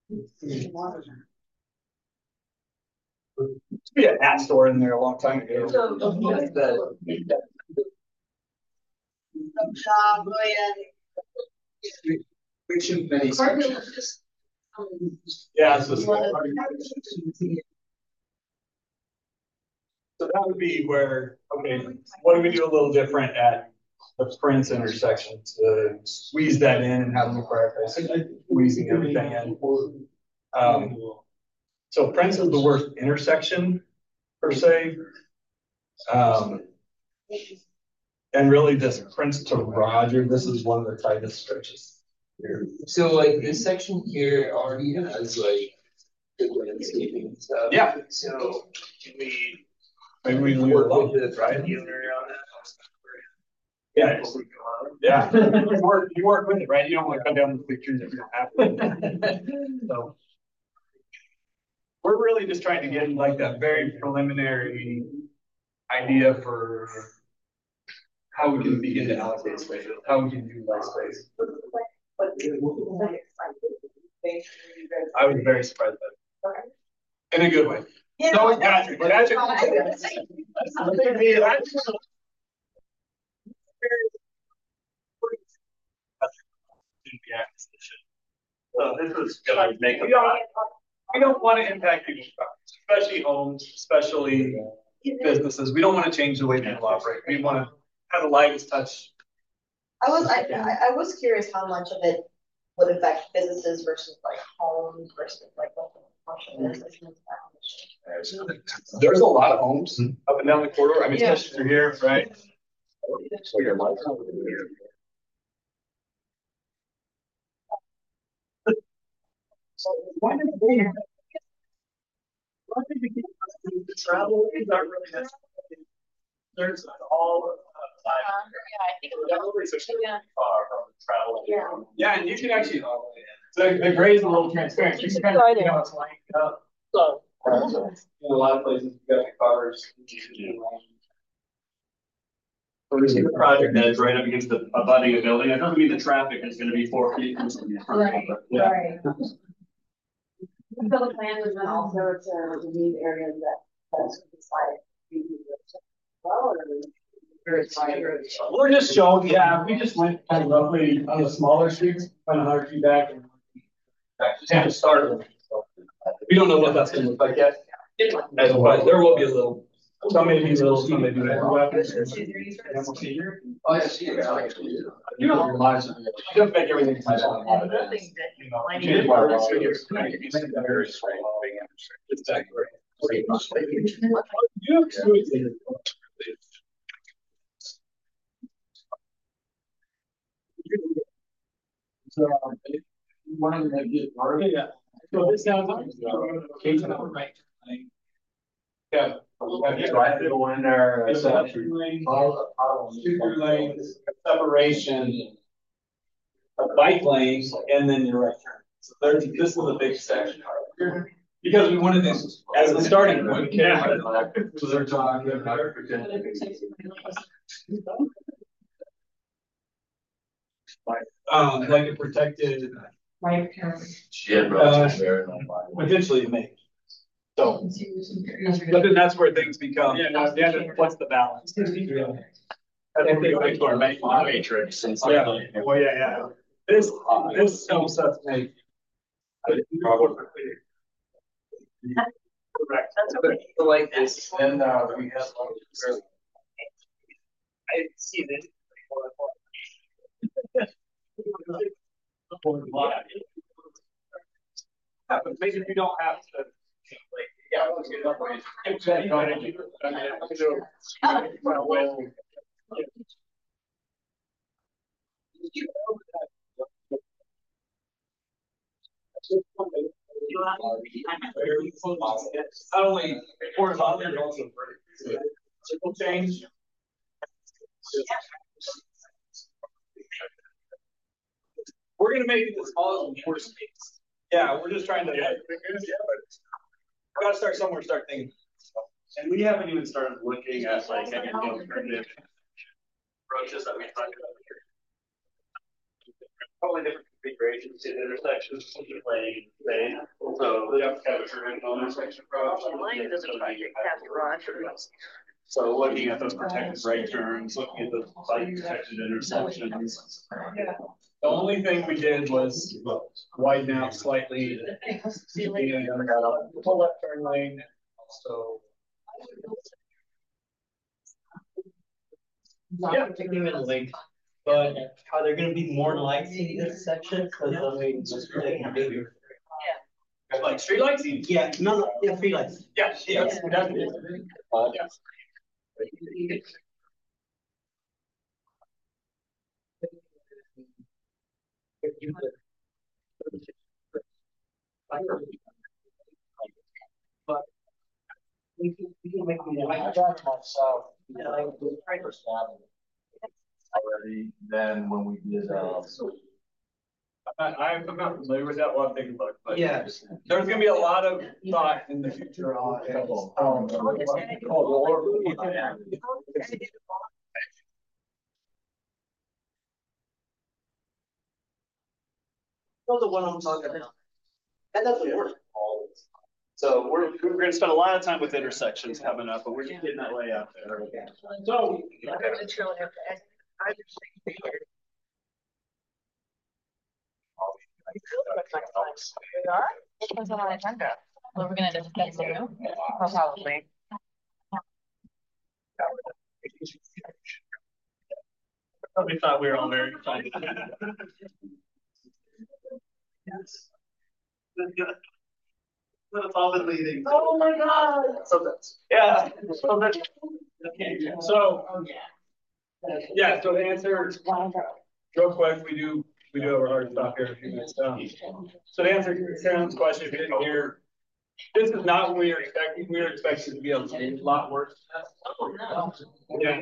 Used to be an app store in there a long time ago. So, That's the- Which of many sections? Yeah, it's a small. So that would be where, okay, what do we do a little different at the Prince intersection to squeeze that in and have them prioritize squeezing everything in? Um, so Prince is the worst intersection per se. Um, and really this Prince to Roger, this is one of the tightest stretches here. So like this section here already has like good landscaping and stuff. Yeah. So can we Maybe we work work with the drive owner on that? Yeah. Yeah. You work, you work with it, right? You don't want to cut down the pictures if you don't have to. So we're really just trying to get like that very preliminary idea for how we can begin to allocate space, how we can do light space. I was very surprised by it. In a good way. Yeah, So no, is Patrick. Patrick. So this is gonna make a We don't, we don't want to impact people, especially homes, especially businesses. We don't want to change the way people operate. We want to have the lightest touch. I was, I, I, I was curious how much of it would affect businesses versus like homes versus like what the function is. There's a lot of homes up and down the corridor. I mean, Yeah. especially through here, right? So your life. Why did they? Why did we keep the travel? Is not really necessary. There's all. Uh, yeah, I think it was. Yeah. Far from the travel. Yeah. Yeah, and you can actually, the, the gray is a little transparent. You can kind of, you know, it's lined up. So, in a lot of places, you got the cars. So we see the project that is right up against the abutting a building. It doesn't mean the traffic is going to be four feet. Right, Yeah. right. So the plan was then also to remove areas that, that's decided. Well, or. We're just showing, yeah, we just went kind of roughly on the smaller streets, went a hundred feet back and just kind of started. So we don't know what that's gonna look like yet. As well, there will be a little Some may be little, some may be more. Oh, yeah, see, you know, realize it. Just make everything. Nothing that, you know, you did my work, so you're- very straight, being It's that great. You have to- So, one of them get started. Yeah. So this sounds like. Right. Yeah. So I have to go in there. It's a two lane, two lanes, separation. A bike lane and then your right turn. So there's, this is a big section. Because we wanted this as a starting point. Yeah. So they're talking. Um, like a protected. Right turn. Uh, potentially it may. So, but then that's where things become, yeah, no, yeah, what's the balance? I think they go to our main matrix and stuff. Yeah, well, yeah, yeah. This, this helps us make. Correct. Like this, and, uh, we have. I see this. Yeah, but maybe you don't have to. Like, yeah, let's get it up. Not only horizontal, but also vertical. Circle change. We're gonna make it as small as we can. Yeah, we're just trying to. Yeah, we gotta start somewhere. Start thinking. And we haven't even started looking at like any alternative approaches that we talked about here. Probably different configurations in intersections, lane, lane. So we have kind of a traditional intersection approach. So looking at those protected right turns, looking at those bike protected intersections. The only thing we did was widen out slightly. And pull left turn lane. So. Yeah, taking in a link. But are there going to be more lights in this section? Because I mean, just really bigger. Yeah. Like street lights? Yeah, no, no, yeah, street lights. Yeah, yeah, definitely. Uh, yeah. But we can, we can make me like myself. Yeah, like the Piper's Already, then when we did, uh. I, I'm not familiar with that. We'll have to think about it. But yeah, there's gonna be a lot of thought in the future on it. Um, Know the one I'm talking about. That doesn't work. So we're we're gonna spend a lot of time with intersections coming up, but we're just getting that layout there. So What's on the agenda? Well, we're gonna discuss it, no? Probably. we thought we were all very excited. Yes. That's all been leading. Oh my God. So that's, yeah. So that's, okay. So, yeah, so to answer real quick, we do, we do have our hard stop here in a few minutes. Um, so to answer Karen's question, if you didn't hear, this is not what we were expecting. We were expecting it to be a lot worse. Oh, no. Yeah.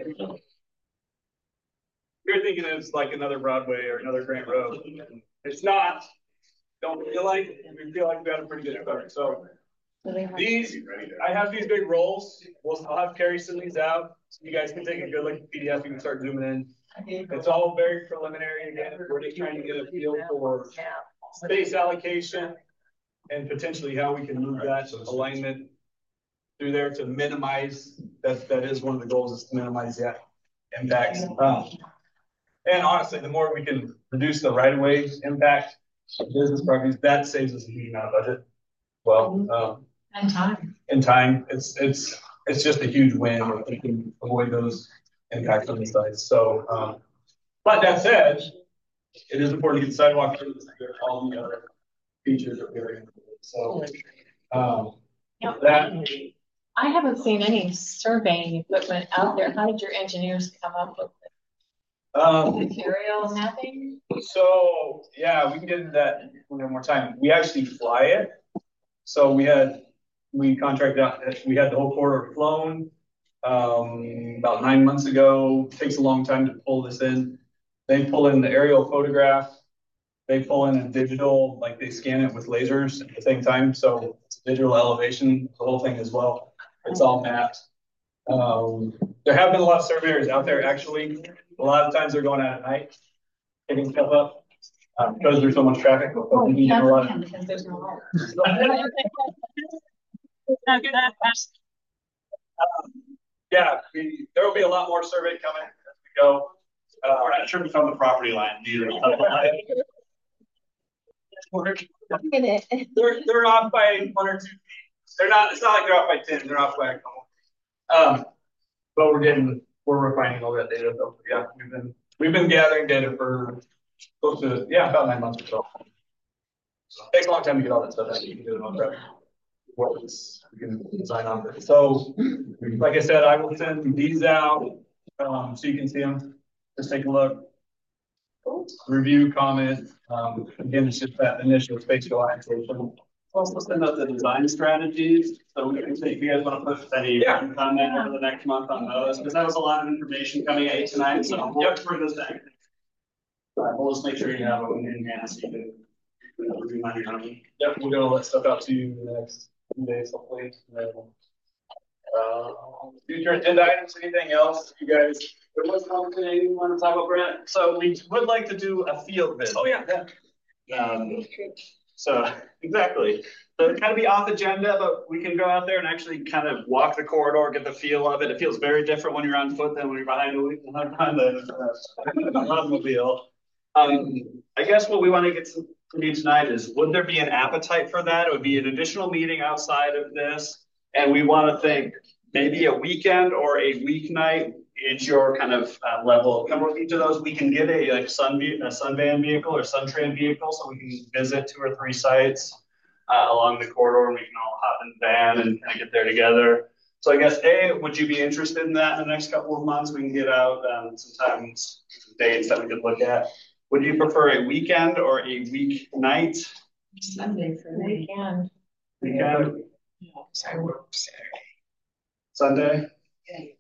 You're thinking it's like another Broadway or another Grant Road. It's not. Don't feel like we feel like we got a pretty good start. So these, I have these big rolls. We'll, I'll have Carrie send these out. So you guys can take a good look at the P D F. You can start zooming in. It's all very preliminary. Again, we're just trying to get a feel for space allocation and potentially how we can move that alignment through there to minimize. That that is one of the goals, is to minimize that impacts. Um, and honestly, the more we can reduce the right of way impact of business properties, that saves us a huge amount of budget. Well, um, And time. in time, it's it's it's just a huge win if we can avoid those impacts on the sites. So, um, but that said, it is important to get the sidewalk through all the other features that we're in. So, um, Yeah. that. I haven't seen any surveying equipment out there. How did your engineers come up with it? Um, Aerial mapping? So, yeah, we can get into that one more time. We actually fly it. So we had, we contracted out, we had the whole corridor flown um, about nine months ago. It takes a long time to pull this in. They pull in the aerial photograph. They pull in a digital, like they scan it with lasers at the same time. So it's a digital elevation, the whole thing as well. It's all mapped. Um, there have been a lot of surveyors out there actually. A lot of times they're going out at night, picking stuff up um, because there's so much traffic. Oh, You yeah, get a lot of- because there's no light. um, yeah, we, there will be a lot more survey coming as we go. Uh, We're not sure from the property line either. they're they're off by one or two feet. They're not. It's not like they're off by ten. They're off by a couple. Um, but we're getting we're refining all that data. So yeah, we've been we've been gathering data for close to yeah about nine months or so. So it takes a long time to get all that stuff out. You can do it on track. What was we can design on it. So like I said, I will send these out um, so you can see them. Just take a look. Review, comment. Um, again, it's just that initial spatial orientation. Also send out the design strategies, so we can see if you guys want to put any Yeah. comment over the next month on those, because that was a lot of information coming at you tonight, so we'll yep. bring this back. All right, we'll just make sure you have them in hand so you can you know, remind you on them. Yep, we'll get all that stuff out to you in the next few days, hopefully. Uh, future agenda items, anything else you guys? There was something you want to talk about, Brent? So we would like to do a field visit. Oh yeah, yeah. Um, so exactly. So it kind of be off agenda, but we can go out there and actually kind of walk the corridor, get the feel of it. It feels very different when you're on foot than when you're behind the behind the, uh, the automobile. Um, I guess what we want to get to you tonight is, would there be an appetite for that? It would be an additional meeting outside of this, and we want to think maybe a weekend or a weeknight. It's your kind of uh, level. Come with each of those. We can get a like sun a Sunvan vehicle or Suntran vehicle, so we can visit two or three sites uh, along the corridor, and we can all hop in the van and kind of get there together. So I guess A, would you be interested in that in the next couple of months? We can get out um, sometimes some dates that we could look at. Would you prefer a weekend or a weeknight? Sunday for me. Weekend. Weekend. I work Saturday. Sunday. Okay.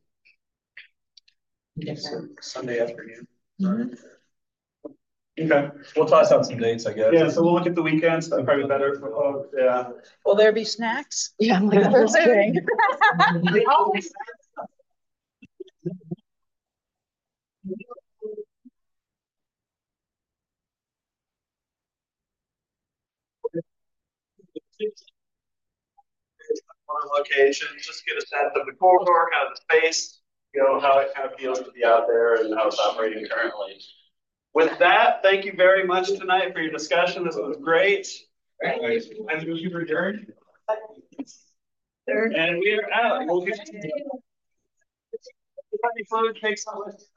Sunday afternoon. Mm-hmm. Okay, we'll toss out some dates, I guess. Yeah, so we'll look at the weekends. That's probably better for folks. Yeah. Will there be snacks? Yeah, I'm like, Just kidding. One location, just get a sense of the corridor, kind of the space, you know, how it kind of feels to be out there and how it's operating currently. With that, thank you very much tonight for your discussion. This was great. And we were adjourned. And we are out. We'll get you. Food, take some.